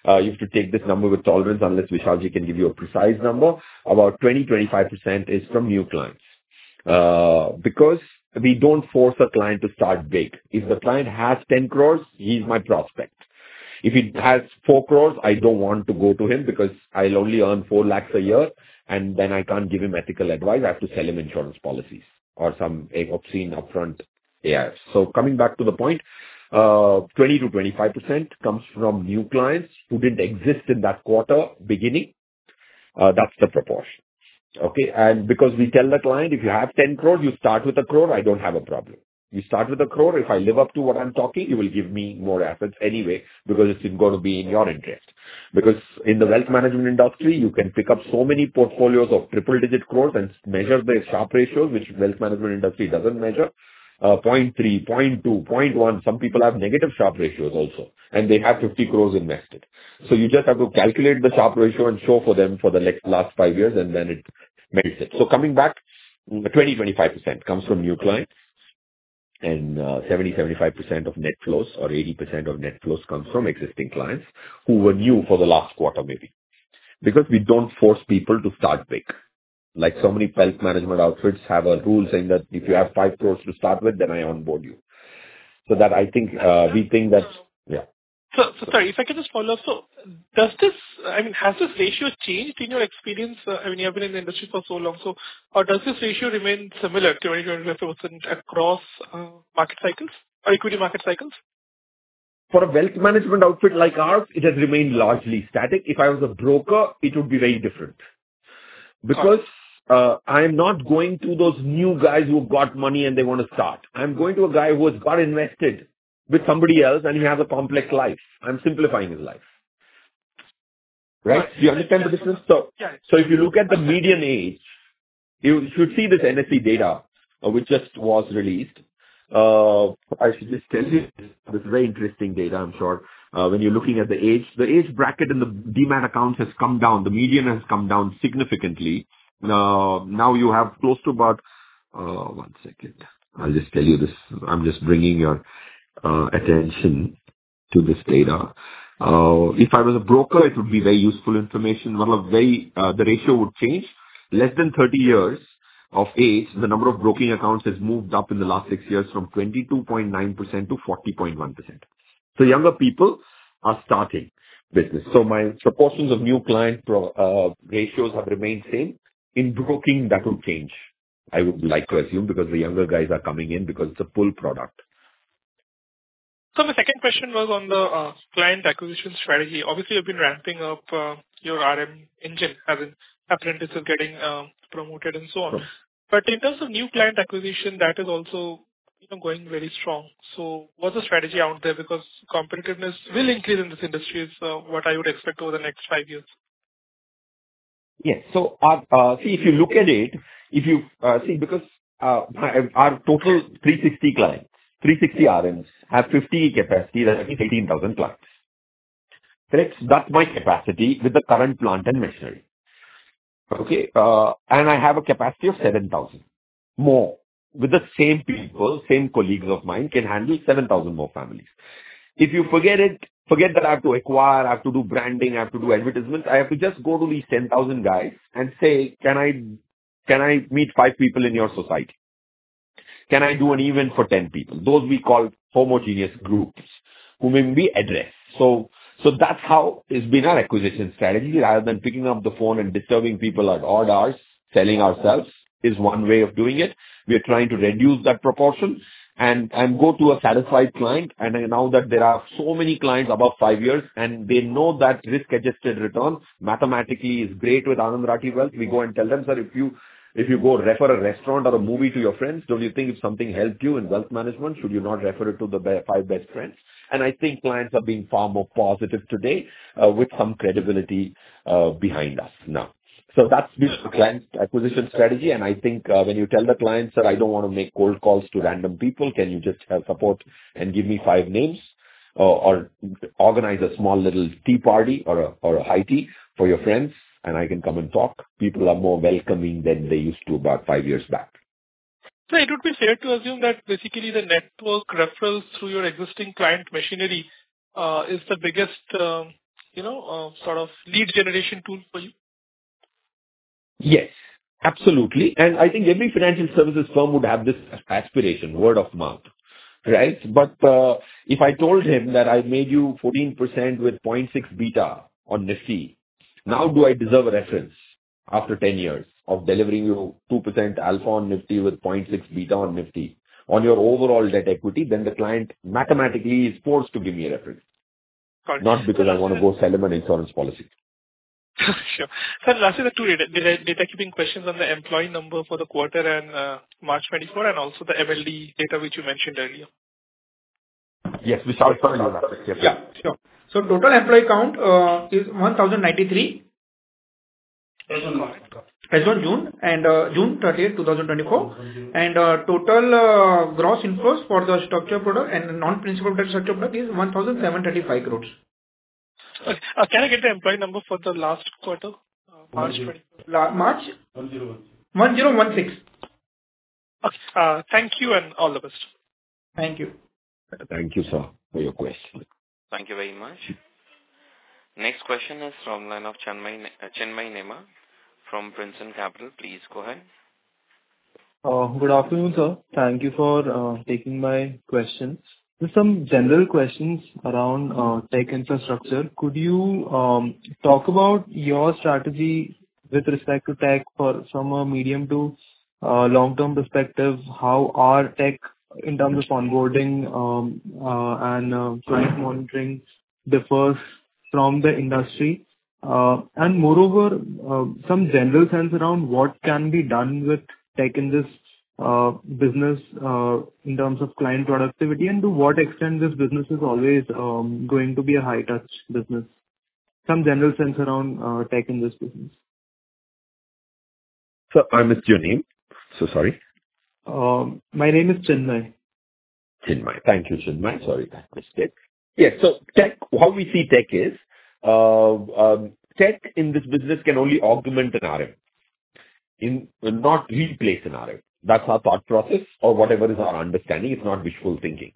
uh, you have to take this number with tolerance unless Vishalji can give you a precise number. About twenty to twenty-five percent is from new clients. Uh, because we don't force a client to start big. If the client has ten crores, he's my prospect. If he has four crores, I don't want to go to him because I'll only earn four lakhs a year and then I can't give him ethical advice. I have to sell him insurance policies or some obscene upfront A I Fs. So coming back to the point, uh, twenty to twenty-five percent comes from new clients who didn't exist in that quarter beginning. Uh, that's the proportion. Okay. And because we tell the client, if you have ten crores, you start with a crore, I don't have a problem. You start with a crore. If I live up to what I'm talking, you will give me more assets anyway, because it's going to be in your interest. Because in the wealth management industry, you can pick up so many portfolios of triple digit crores and measure the Sharpe ratios, which wealth management industry doesn't measure. Uh, zero point three, zero point two, zero point one. Some people have negative Sharpe ratios also, and they have fifty crores invested. So you just have to calculate the Sharpe ratio and show for them for the next last five years, and then it merits it. So coming back, twenty to twenty-five percent comes from new clients, and uh, seventy to seventy-five percent of net flows or eighty percent of net flows comes from existing clients who were new for the last quarter maybe. Because we don't force people to start big. Like so many wealth management outfits have a rule saying that if you have five crores to start with, then I onboard you. So that I think, uh, we think that, yeah. So, so sorry, if I can just follow up. So does this, I mean, has this ratio changed in your experience? Uh, I mean, you have been in the industry for so long. So, or does this ratio remain similar, twenty to twenty-five percent across uh, market cycles or equity market cycles? For a wealth management outfit like ours, it has remained largely static. If I was a broker, it would be very different. Because uh, I am not going to those new guys who got money and they want to start. I'm going to a guy who has got invested with somebody else and he has a complex life. I'm simplifying his life. Right? Right. Do you understand the difference? So, Yeah. so if you look at the median age, you should see this N S E data, uh, which just was released. Uh, I should just tell you this very interesting data, I'm sure. Uh, when you're looking at the age, the age bracket in the demat accounts has come down. The median has come down significantly. Uh, now you have close to about, uh, one second. I'll just tell you this. I'm just bringing your uh, attention to this data. Uh, if I was a broker, it would be very useful information. One of very, uh, the ratio would change. Less than thirty years of age, the number of broking accounts has moved up in the last six years from twenty-two point nine percent to forty point one percent. So younger people are starting business. So my proportions of new client pro, uh, ratios have remained same. In broking, that will change, I would like to assume, because the younger guys are coming in because it's a pull product. So my second question was on the uh, client acquisition strategy. Obviously, you've been ramping up uh, your R M engine, as in apprentices getting uh, promoted and so on. Sure. But in terms of new client acquisition, that is also, you know, going very strong. So what's the strategy out there? Because competitiveness will increase in this industry is uh, what I would expect over the next five years. Yes. So, our, uh, see, if you look at it, if you uh, see, because uh, my- our total three hundred sixty clients, three hundred sixty R Ms have fifty capacity, that is eighteen thousand clients. Correct? That's my capacity with the current plant and machinery. Okay. Uh, and I have a capacity of seven thousand more. With the same people, same colleagues of mine can handle seven thousand more families. If you forget it, forget that I have to acquire, I have to do branding, I have to do advertisements. I have to just go to these ten thousand guys and say, can I, can I meet five people in your society? Can I do an event for ten people? Those we call homogeneous groups whom we address. So, so that's how it's been our acquisition strategy. Rather than picking up the phone and disturbing people at odd hours, selling ourselves is one way of doing it. We are trying to reduce that proportion and, and go to a satisfied client. And now that there are so many clients above five years and they know that risk-adjusted return mathematically is great with Anand Rathi Wealth, we go and tell them, sir, if you If you go refer a restaurant or a movie to your friends, don't you think if something helped you in wealth management, should you not refer it to the be- five best friends? And I think clients are being far more positive today uh, with some credibility uh, behind us now. So that's the client acquisition strategy. And I think uh, when you tell the client, sir, I don't want to make cold calls to random people, can you just have support and give me five names? Or, or organize a small little tea party or a, or a high tea for your friends, and I can come and talk. People are more welcoming than they used to about five years back. So it would be fair to assume that basically the network referrals through your existing client machinery uh, is the biggest um, you know, uh, sort of lead generation tool for you? Yes, absolutely. And I think every financial services firm would have this aspiration, word of mouth, right? But uh, if I told him that I made you fourteen percent with zero point six beta on Nifty, now do I deserve a reference after ten years of delivering you two percent alpha on Nifty with zero point six beta on Nifty on your overall debt equity, then the client mathematically is forced to give me a reference, Got it. not because So I want to lastly, go sell him an insurance policy. sure. So lastly, the two data, data, data keeping questions on the employee number for the quarter and uh, March twenty-four, and also the M L D data which you mentioned earlier. Yes, we shall tell you that. Yes, Yeah, sure. So total employee count uh, is one thousand ninety-three as on June and uh, June thirtieth, twenty twenty-four, and uh, total uh, gross inflows for the structured product and non-principal debt structured product is one thousand seven hundred thirty-five crores. Okay. Uh, can I get the employee number for the last quarter, uh, March twenty-four? La- March one zero one six. Okay. Uh, thank you and all the best. Thank you. Thank you, sir, for your question. Thank you very much. Next question is from line of Chinmay, uh, Chinmay Nema from Princeton Capital. Please go ahead. Uh, Good afternoon, sir. Thank you for uh, taking my questions. Just some general questions around uh, tech infrastructure. Could you um, talk about your strategy with respect to tech for from a medium to uh, long-term perspective? How our tech in terms of onboarding um, uh, and uh, client monitoring differs from the industry? Uh, And moreover, uh, some general sense around what can be done with tech in this uh, business uh, in terms of client productivity, and to what extent this business is always um, going to be a high-touch business. Some general sense around uh, tech in this business. So I missed your name. So sorry. Um, My name is Chinmay. Chinmay. Thank you, Chinmay. Sorry, I missed it. Yes, so tech, how we see tech is, uh, um, tech in this business can only augment an R M, in, not replace an R M. That's our thought process, or whatever is our understanding. It's not wishful thinking.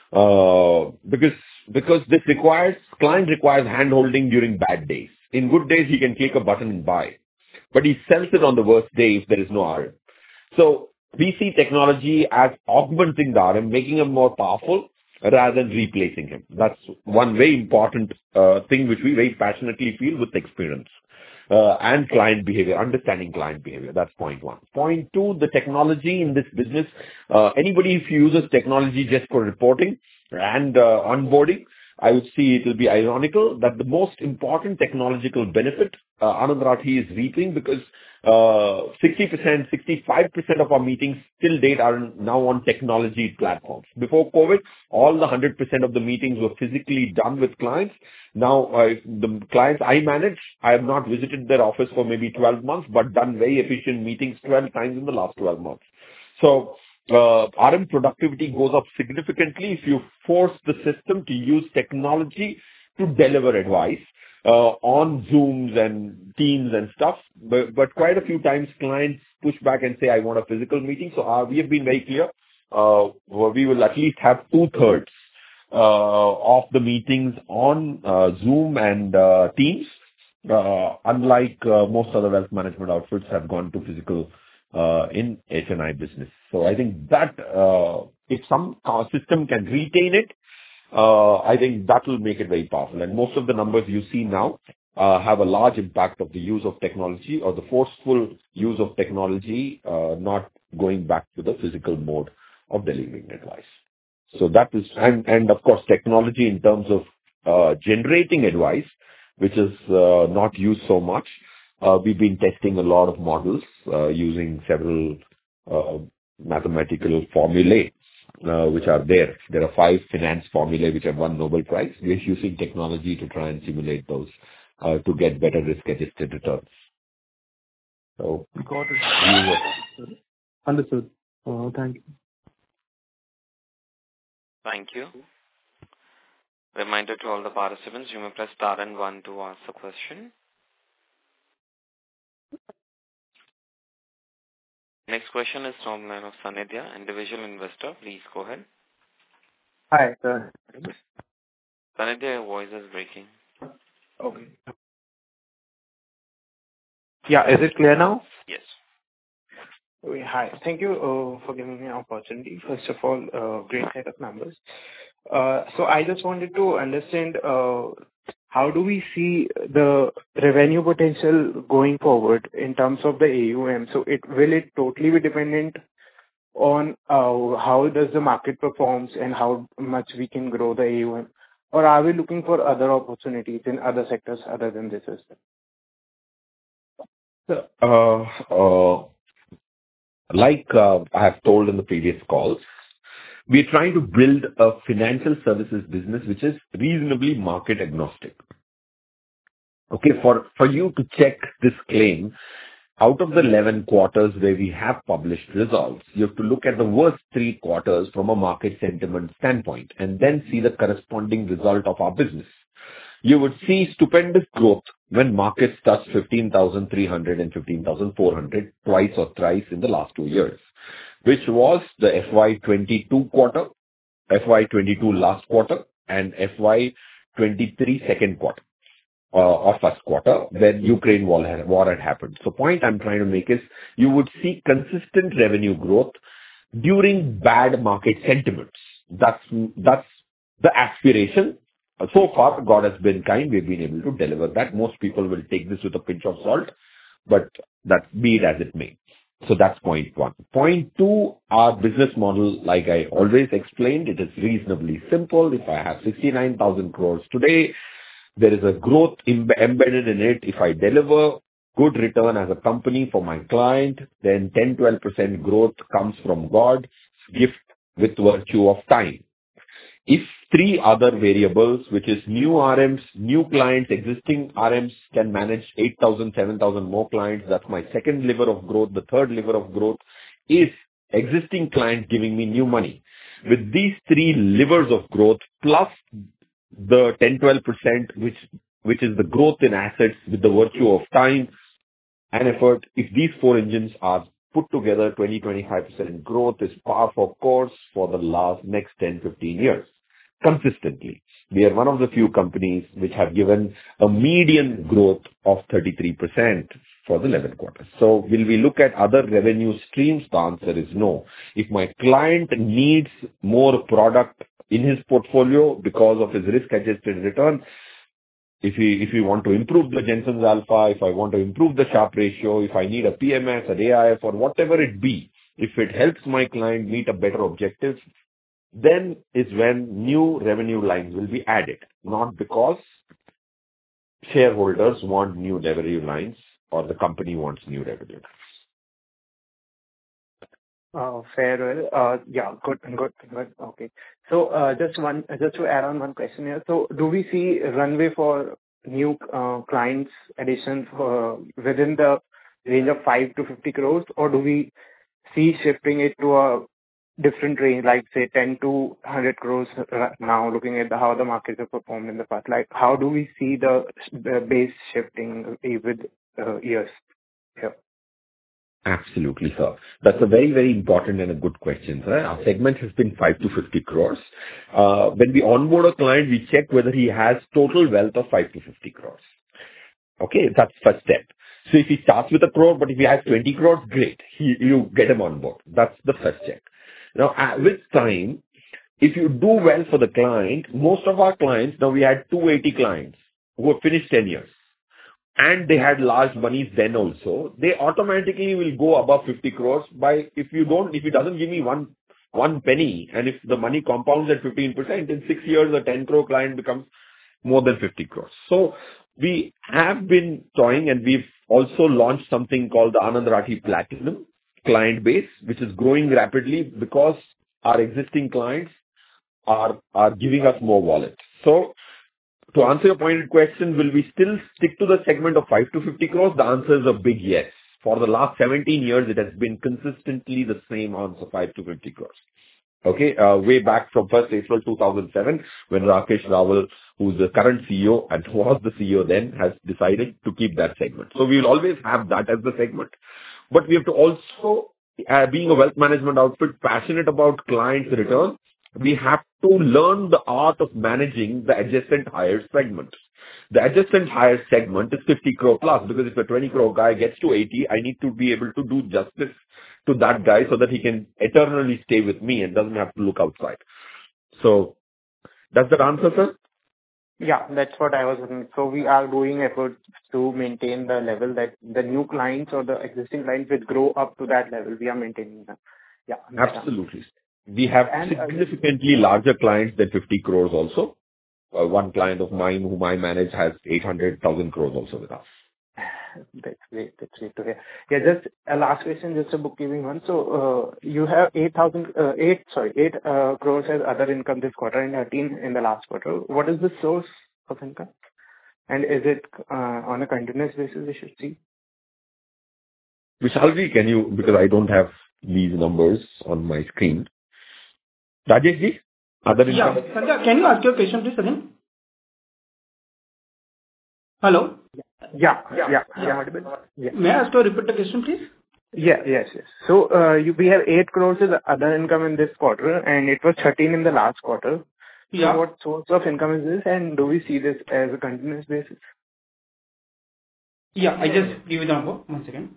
Uh, because, because this requires, client requires hand-holding during bad days. In good days, he can click a button and buy, but he sells it on the worst day if there is no R M. So we see technology as augmenting the R M, making him more powerful rather than replacing him. That's one very important uh, thing which we very passionately feel with experience uh, and client behavior, understanding client behavior. That's point one. Point two, the technology in this business, uh, anybody if uses technology just for reporting and uh, onboarding, I would see it will be ironical that the most important technological benefit uh, Anand Rathi is reaping, because uh, sixty percent, sixty-five percent of our meetings till date are now on technology platforms. Before COVID, all the one hundred percent of the meetings were physically done with clients. Now, uh, the clients I manage, I have not visited their office for maybe twelve months, but done very efficient meetings twelve times in the last twelve months. So, Uh, R M productivity goes up significantly if you force the system to use technology to deliver advice uh, on Zooms and Teams and stuff. But, but quite a few times clients push back and say, I want a physical meeting. So uh, we have been very clear. Uh, we will at least have two-thirds uh, of the meetings on uh, Zoom and uh, Teams, uh, unlike uh, most other wealth management outfits have gone to physical uh, in H N I business. So I think that uh, if some uh, system can retain it, uh, I think that will make it very powerful. And most of the numbers you see now uh, have a large impact of the use of technology or the forceful use of technology, uh, not going back to the physical mode of delivering advice. So that is, and, and of course, technology in terms of uh, generating advice, which is uh, not used so much. Uh, we've been testing a lot of models uh, using several uh, mathematical formulae uh, which are there. There are five finance formulae which have won Nobel Prize. We're using technology to try and simulate those uh, to get better risk-adjusted returns. So, Got it. Understood. Uh, Thank you. Thank you. Reminder to all the participants, you may press star and one to ask a question. Next question is from line of Sanidhya, individual investor. Please go ahead. Hi, sir. Sanidhya, your voice is breaking. Okay. Yeah, is it clear now? Yes. Okay, hi. Thank you uh, for giving me an opportunity. First of all, uh, great set of numbers. Uh, So I just wanted to understand uh, how do we see the revenue potential going forward in terms of the A U M? So it will it totally be dependent on uh, how does the market performs and how much we can grow the A U M? Or are we looking for other opportunities in other sectors other than this as well? Uh, uh, Like uh, I have told in the previous calls, we're trying to build a financial services business which is reasonably market agnostic. Okay, for, for you to check this claim, out of the eleven quarters where we have published results, you have to look at the worst three quarters from a market sentiment standpoint and then see the corresponding result of our business. You would see stupendous growth when markets touched fifteen thousand three hundred and fifteen thousand four hundred twice or thrice in the last two years, which was the F Y twenty-two quarter, F Y twenty-two last quarter, and F Y twenty-three second quarter. Uh, or first quarter, when Ukraine war had, war had happened. So point I'm trying to make is you would see consistent revenue growth during bad market sentiments. That's, that's the aspiration. Uh, So far, God has been kind. We've been able to deliver that. Most people will take this with a pinch of salt, but that be it as it may. So that's point one. Point two, our business model, like I always explained, it is reasonably simple. If I have sixty-nine thousand crores today, there is a growth Im- embedded in it. If I deliver good return as a company for my client, then ten to twelve percent growth comes from God's gift with virtue of time. If three other variables, which is new R Ms, new clients, existing R Ms can manage eight thousand, seven thousand more clients, that's my second lever of growth. The third lever of growth is existing clients giving me new money. With these three levers of growth plus the ten to twelve percent, which which is the growth in assets with the virtue of time and effort, if these four engines are put together, twenty to twenty-five percent growth is par for course for the last next ten to fifteen years. Consistently. We are one of the few companies which have given a median growth of thirty-three percent for the eleven quarters. So will we look at other revenue streams? The answer is no. If my client needs more product in his portfolio because of his risk-adjusted return, if we if we want to improve the Jensen's alpha, if I want to improve the Sharpe ratio, if I need a P M S, an A I F, or whatever it be, if it helps my client meet a better objective, then is when new revenue lines will be added, not because shareholders want new revenue lines or the company wants new revenue lines. Uh, Fair well. Uh, Yeah, good, good, good. Okay. So, uh, just one, just to add on one question here. So do we see runway for new uh, clients additions uh, within the range of five to fifty crores, or do we see shifting it to a different range, like, say, ten to one hundred crores uh, now, looking at the, how the markets have performed in the past? Like, how do we see the the base shifting uh, with uh, years here? Absolutely, sir. That's a very, very important and a good question, sir. Our segment has been five to fifty crores. Uh, when we onboard a client, we check whether he has total wealth of five to fifty crores. Okay, that's first step. So if he starts with a crore, but if he has twenty crores, great. He, you get him on board. That's the first check. Now, uh, with time, if you do well for the client, most of our clients, now we had two hundred eighty clients who have finished ten years. And they had large monies then also, they automatically will go above fifty crores by, if you don't, if it doesn't give me one, one penny, and if the money compounds at fifteen percent, in six years, a ten crore client becomes more than fifty crores. So we have been toying, and we've also launched something called the Anand Rathi Platinum client base, which is growing rapidly because our existing clients are, are giving us more wallet. So to answer your pointed question, will we still stick to the segment of five to fifty crores? The answer is a big yes. For the last seventeen years, it has been consistently the same answer, five to fifty crores. Okay, uh, way back from first April two thousand seven, when Rakesh Rawal, who's the current C E O and who was the C E O then, has decided to keep that segment. So we will always have that as the segment. But we have to also, uh, being a wealth management outfit, passionate about clients' return, we have to learn the art of managing the adjacent higher segment. The adjacent hire segment is fifty crore plus, because if a twenty crore guy gets to eighty, I need to be able to do justice to that guy so that he can eternally stay with me and doesn't have to look outside. So, does that answer, sir? Yeah, that's what I was wondering. So we are doing efforts to maintain the level that the new clients or the existing clients will grow up to that level. We are maintaining them. Yeah. Absolutely. We have And, uh, significantly larger clients than fifty crores also. Uh, one client of mine whom I manage has eight hundred thousand crores also with us. That's great. That's great to hear. Yeah, just a last question, just a bookkeeping one. So, uh, you have eight thousand, uh, eight, sorry, eight uh, crores as other income this quarter and thirteen in the last quarter. What is the source of income? And is it uh, on a continuous basis we should see? Vishalji, can you, because I don't have these numbers on my screen. Rajeshji, other Yeah. income? Sandhya, can you ask your question please again? Hello? Yeah, yeah, yeah. yeah. audible? Yeah. May I ask you to repeat the question please? Yeah, yes, yes. So, uh, you, we have eight crores as other income in this quarter, and it was thirteen in the last quarter. Yeah. So what source of income is this, and do we see this as a continuous basis? Yeah, I just give you the number. One second.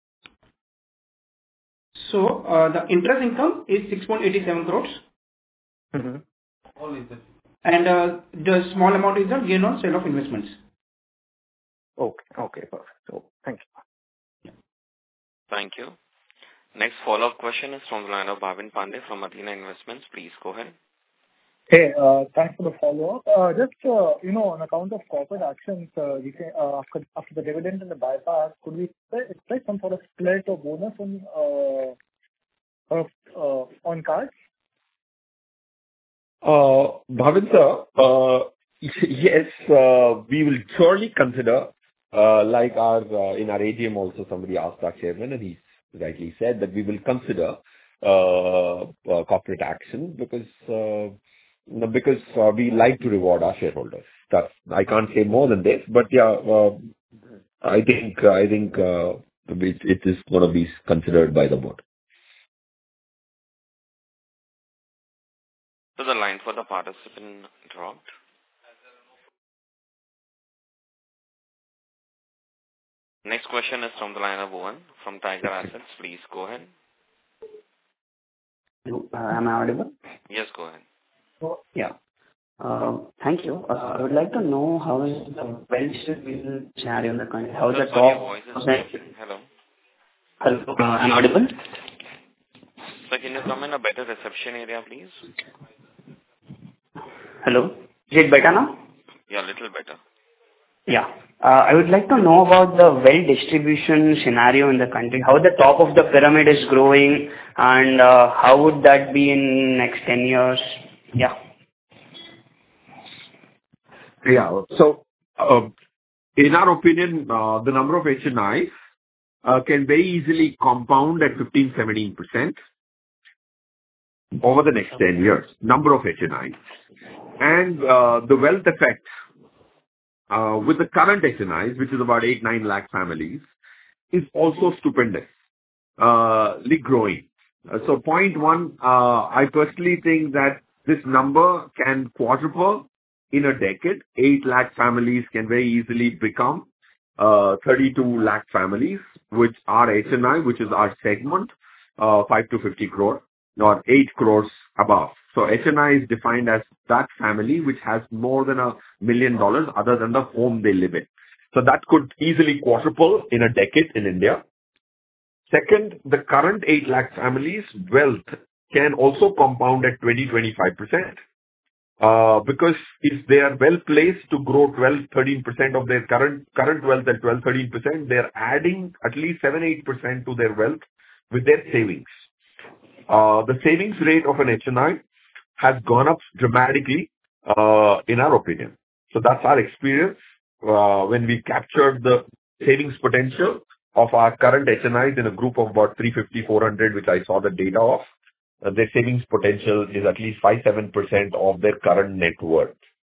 So, uh, the interest income is six point eight seven crores. Mm-hmm. And uh, the small amount is the gain on sale of investments. Okay, okay, perfect. So, thank you. Thank you. Next follow-up question is from the line of Bhavin Pandey from Athena Investments. Please go ahead. Hey, uh, thanks for the follow-up. Uh, Just, uh, you know, on account of corporate actions, uh, we can, uh, after after the dividend and the buyback, could we expect expect some sort of split or bonus on uh, of, uh, on cards? Uh, Bhavin sir, uh, yes, uh, we will surely consider, uh, like our, uh, in our A G M also somebody asked our chairman and he rightly said that we will consider uh, uh, corporate action because uh, because uh, we like to reward our shareholders. That's, I can't say more than this, but yeah, uh, I think I think uh, it, it is going to be considered by the board. So the line for the participant dropped. Next question is from the line of Owen from Tiger Assets. Please go ahead. Hello, uh, am I audible? Yes, go ahead. Yeah. Uh, Thank you. Uh, I would like to know how is the well-distributed scenario in the country? How is So the sorry, your top... voice is breaking. Hello. Hello, uh, am I audible? So can you come in a better reception area, please? Hello? Is it better now? Yeah, a little better. Yeah. Uh, I would like to know about the wealth distribution scenario in the country. How the top of the pyramid is growing and uh, how would that be in next ten years? Yeah. Yeah. So, uh, in our opinion, uh, the number of H N Is uh, can very easily compound at fifteen to seventeen percent over the next ten years, number of H N Is. And uh, the wealth effect uh, with the current H N Is, which is about eight to nine lakh families, is also stupendous, uh, growing. Uh, so point one, uh, I personally think that this number can quadruple in a decade. eight lakh families can very easily become uh, thirty-two lakh families, which are H N I, which is our segment, uh, five to fifty crore, or eight crores above. So H N I is defined as that family which has more than a million dollars other than the home they live in. So that could easily quadruple in a decade in India. Second, the current eight lakh families' wealth can also compound at twenty to twenty-five percent. Uh, because if they are well placed to grow twelve to thirteen percent of their current current wealth at twelve to thirteen percent, they are adding at least seven to eight percent to their wealth with their savings. Uh, the savings rate of an H N I has gone up dramatically, uh, in our opinion. So that's our experience uh, when we captured the savings potential of our current H N Is in a group of about three fifty, four hundred, which I saw the data of. Uh, their savings potential is at least five to seven percent of their current net worth.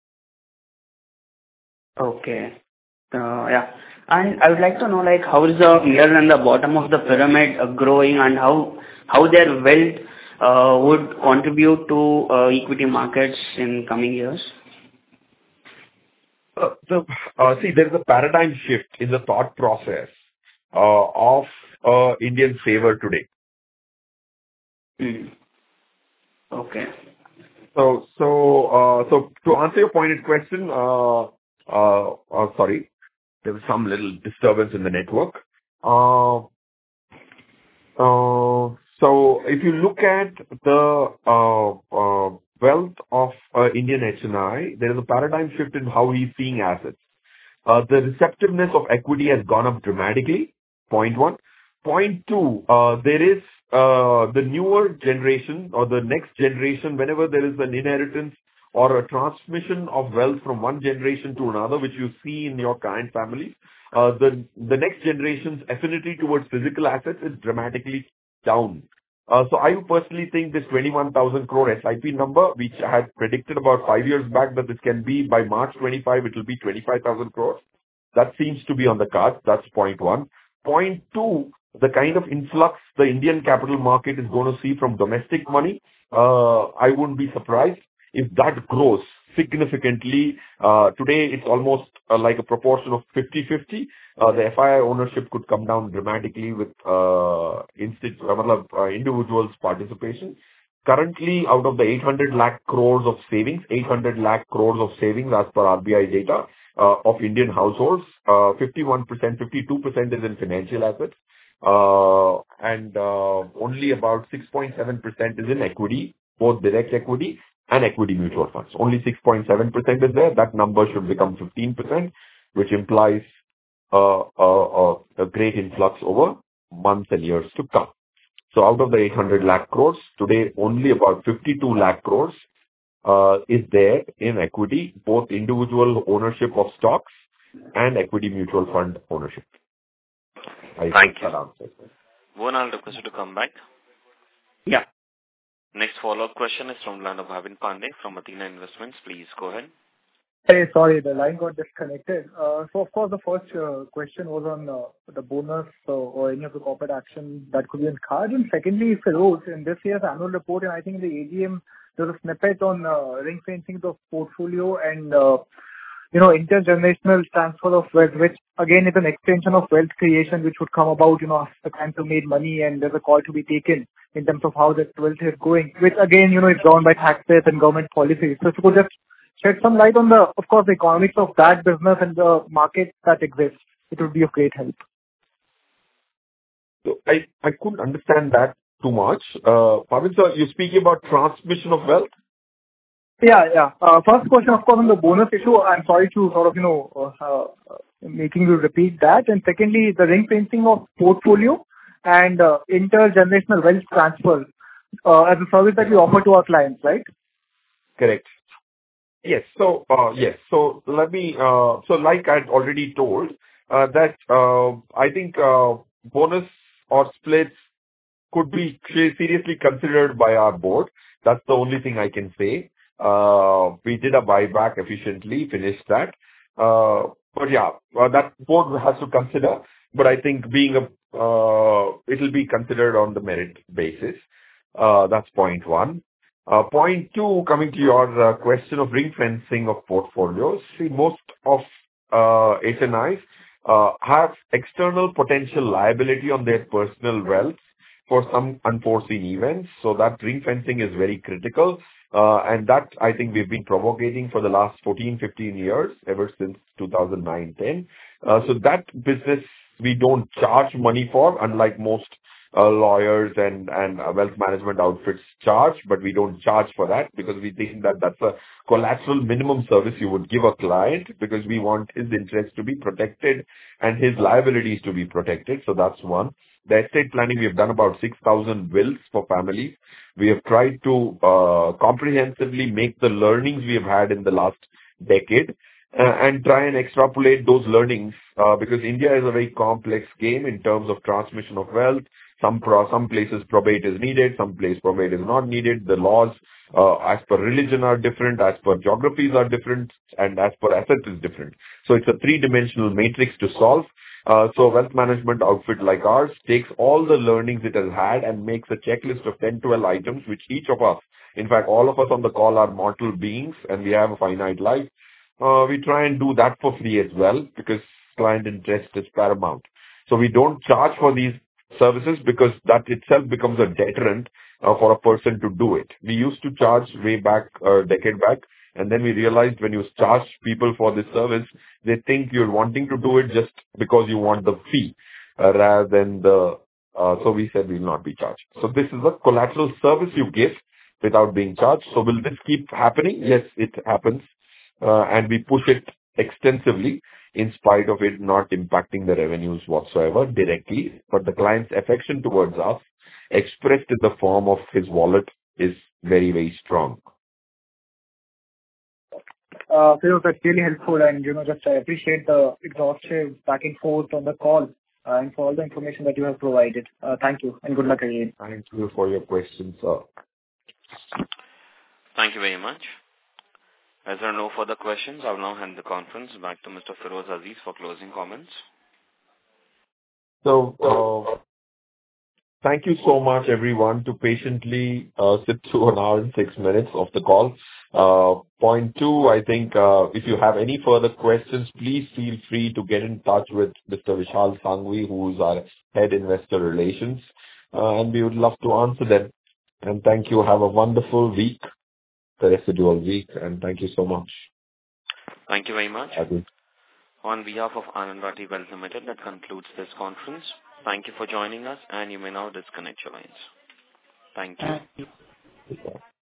Okay. Uh, yeah. And I would like to know, like, how is the middle and the bottom of the pyramid uh, growing and how how their wealth uh, would contribute to uh, equity markets in coming years? Uh, the, uh, see, there is a paradigm shift in the thought process uh, of uh, Indian saver today. Hmm. Okay. So, so, uh, so to answer your pointed question, uh, uh, uh, sorry, there was some little disturbance in the network. Uh, uh, so, if you look at the uh, uh, wealth of uh, Indian H N I, there is a paradigm shift in how he's seeing assets. Uh, the receptiveness of equity has gone up dramatically, point one. Point two, uh, there is uh, the newer generation or the next generation, whenever there is an inheritance or a transmission of wealth from one generation to another, which you see in your client family, uh, the, the next generation's affinity towards physical assets is dramatically down. Uh, so I personally think this twenty-one thousand crore S I P number, which I had predicted about five years back that this can be by March twenty-five, it will be twenty-five thousand crores. That seems to be on the cards. That's point one. Point two, the kind of influx the Indian capital market is going to see from domestic money, uh, I wouldn't be surprised if that grows significantly. Uh, today, it's almost uh, like a proportion of fifty-fifty. Uh, the F I I ownership could come down dramatically with uh, instit- uh, individuals' participation. Currently, out of the eight hundred lakh crores of savings, eight hundred lakh crores of savings as per R B I data uh, of Indian households, uh, fifty-one percent, fifty-two percent is in financial assets, uh, and uh, only about six point seven percent is in equity, both direct equity and equity mutual funds. Only six point seven percent is there. That number should become fifteen percent, which implies uh, uh, uh, a great influx over months and years to come. So out of the eight hundred lakh crores, today only about fifty-two lakh crores uh, is there in equity, both individual ownership of stocks and equity mutual fund ownership. I Thank you. One, I'll request you to come back. Yeah. Next follow-up question is from line of Bhavin Pandey from Athena Investments. Please go ahead. Hey, sorry, the line got disconnected. Uh, so, of course, the first uh, question was on uh, the bonus uh, or any of the corporate action that could be in cards. And secondly, Feroze, in this year's annual report, and I think in the A G M, there was a snippet on uh, ring fencing the portfolio and, uh, you know, intergenerational transfer of wealth, which again is an extension of wealth creation, which would come about, you know, after the clients have made money and there's a call to be taken in terms of how that wealth is going, which again, you know, is drawn by taxpayers and government policies. So if you could just shed some light on the, of course, the economics of that business and the market that exists, it would be of great help. So I, I couldn't understand that too much. Uh, Bhavin sir, you're speaking about transmission of wealth? Yeah, yeah. Uh, first question, of course, on the bonus issue. I'm sorry to sort of, you know, uh, uh, making you repeat that. And secondly, the ring fencing of portfolio and uh, intergenerational wealth transfer uh, as a service that we offer to our clients, right? Correct. Yes. So, uh, yes. So let me, uh, so like I'd already told, uh, that, uh, I think, uh, bonus or splits could be seriously considered by our board. That's the only thing I can say. Uh, we did a buyback efficiently, finished that. Uh, but yeah, uh, that board has to consider, but I think being a, uh, it'll be considered on the merit basis. Uh, that's point one. Uh, point two, coming to your uh, question of ring fencing of portfolios, see, most of uh, H N Is uh, have external potential liability on their personal wealth for some unforeseen events. So that ring fencing is very critical. Uh, and that I think we've been propagating for the last fourteen, fifteen years, ever since two thousand nine, ten. Uh, so that business we don't charge money for, unlike most Uh, lawyers and, and uh, wealth management outfits charge, but we don't charge for that because we think that that's a collateral minimum service you would give a client because we want his interests to be protected and his liabilities to be protected. So that's one. The estate planning, we have done about six thousand wills for families. We have tried to uh, comprehensively make the learnings we have had in the last decade uh, and try and extrapolate those learnings uh, because India is a very complex game in terms of transmission of wealth. Some pro, some places probate is needed, some places probate is not needed. The laws uh, as per religion are different, as per geographies are different, and as per asset is different. So it's a three-dimensional matrix to solve. Uh, so a wealth management outfit like ours takes all the learnings it has had and makes a checklist of ten, twelve items, which each of us, in fact, all of us on the call are mortal beings and we have a finite life. uh, we try and do that for free as well because client interest is paramount. So we don't charge for these services because that itself becomes a deterrent uh, for a person to do it. We used to charge way back, a decade back, and then we realized when you charge people for this service, they think you're wanting to do it just because you want the fee uh, rather than the, uh, so we said we'll not be charged. So this is a collateral service you give without being charged. So will this keep happening? Yes, it happens. Uh, and we push it extensively in spite of it not impacting the revenues whatsoever directly. But the client's affection towards us, expressed in the form of his wallet, is very, very strong. Uh, Feroze, that's really helpful, and you know, just I appreciate the exhaustive back and forth on the call uh, and for all the information that you have provided. Uh, thank you, and good luck again. Thank you for your questions, sir. Thank you very much. As there are no further questions, I will now hand the conference back to Mister Feroze Azeez for closing comments. So, uh, thank you so much, everyone, to patiently uh, sit through an hour and six minutes of the call. Uh, point two, I think uh, if you have any further questions, please feel free to get in touch with Mister Vishal Sangvi, who is our Head Investor Relations, uh, and we would love to answer them. And thank you. Have a wonderful week, the residual week, and thank you so much. Thank you very much. Adi. On behalf of Anand Rathi Wealth Limited, that concludes this conference. Thank you for joining us, and you may now disconnect your lines. Thank you. Thank you.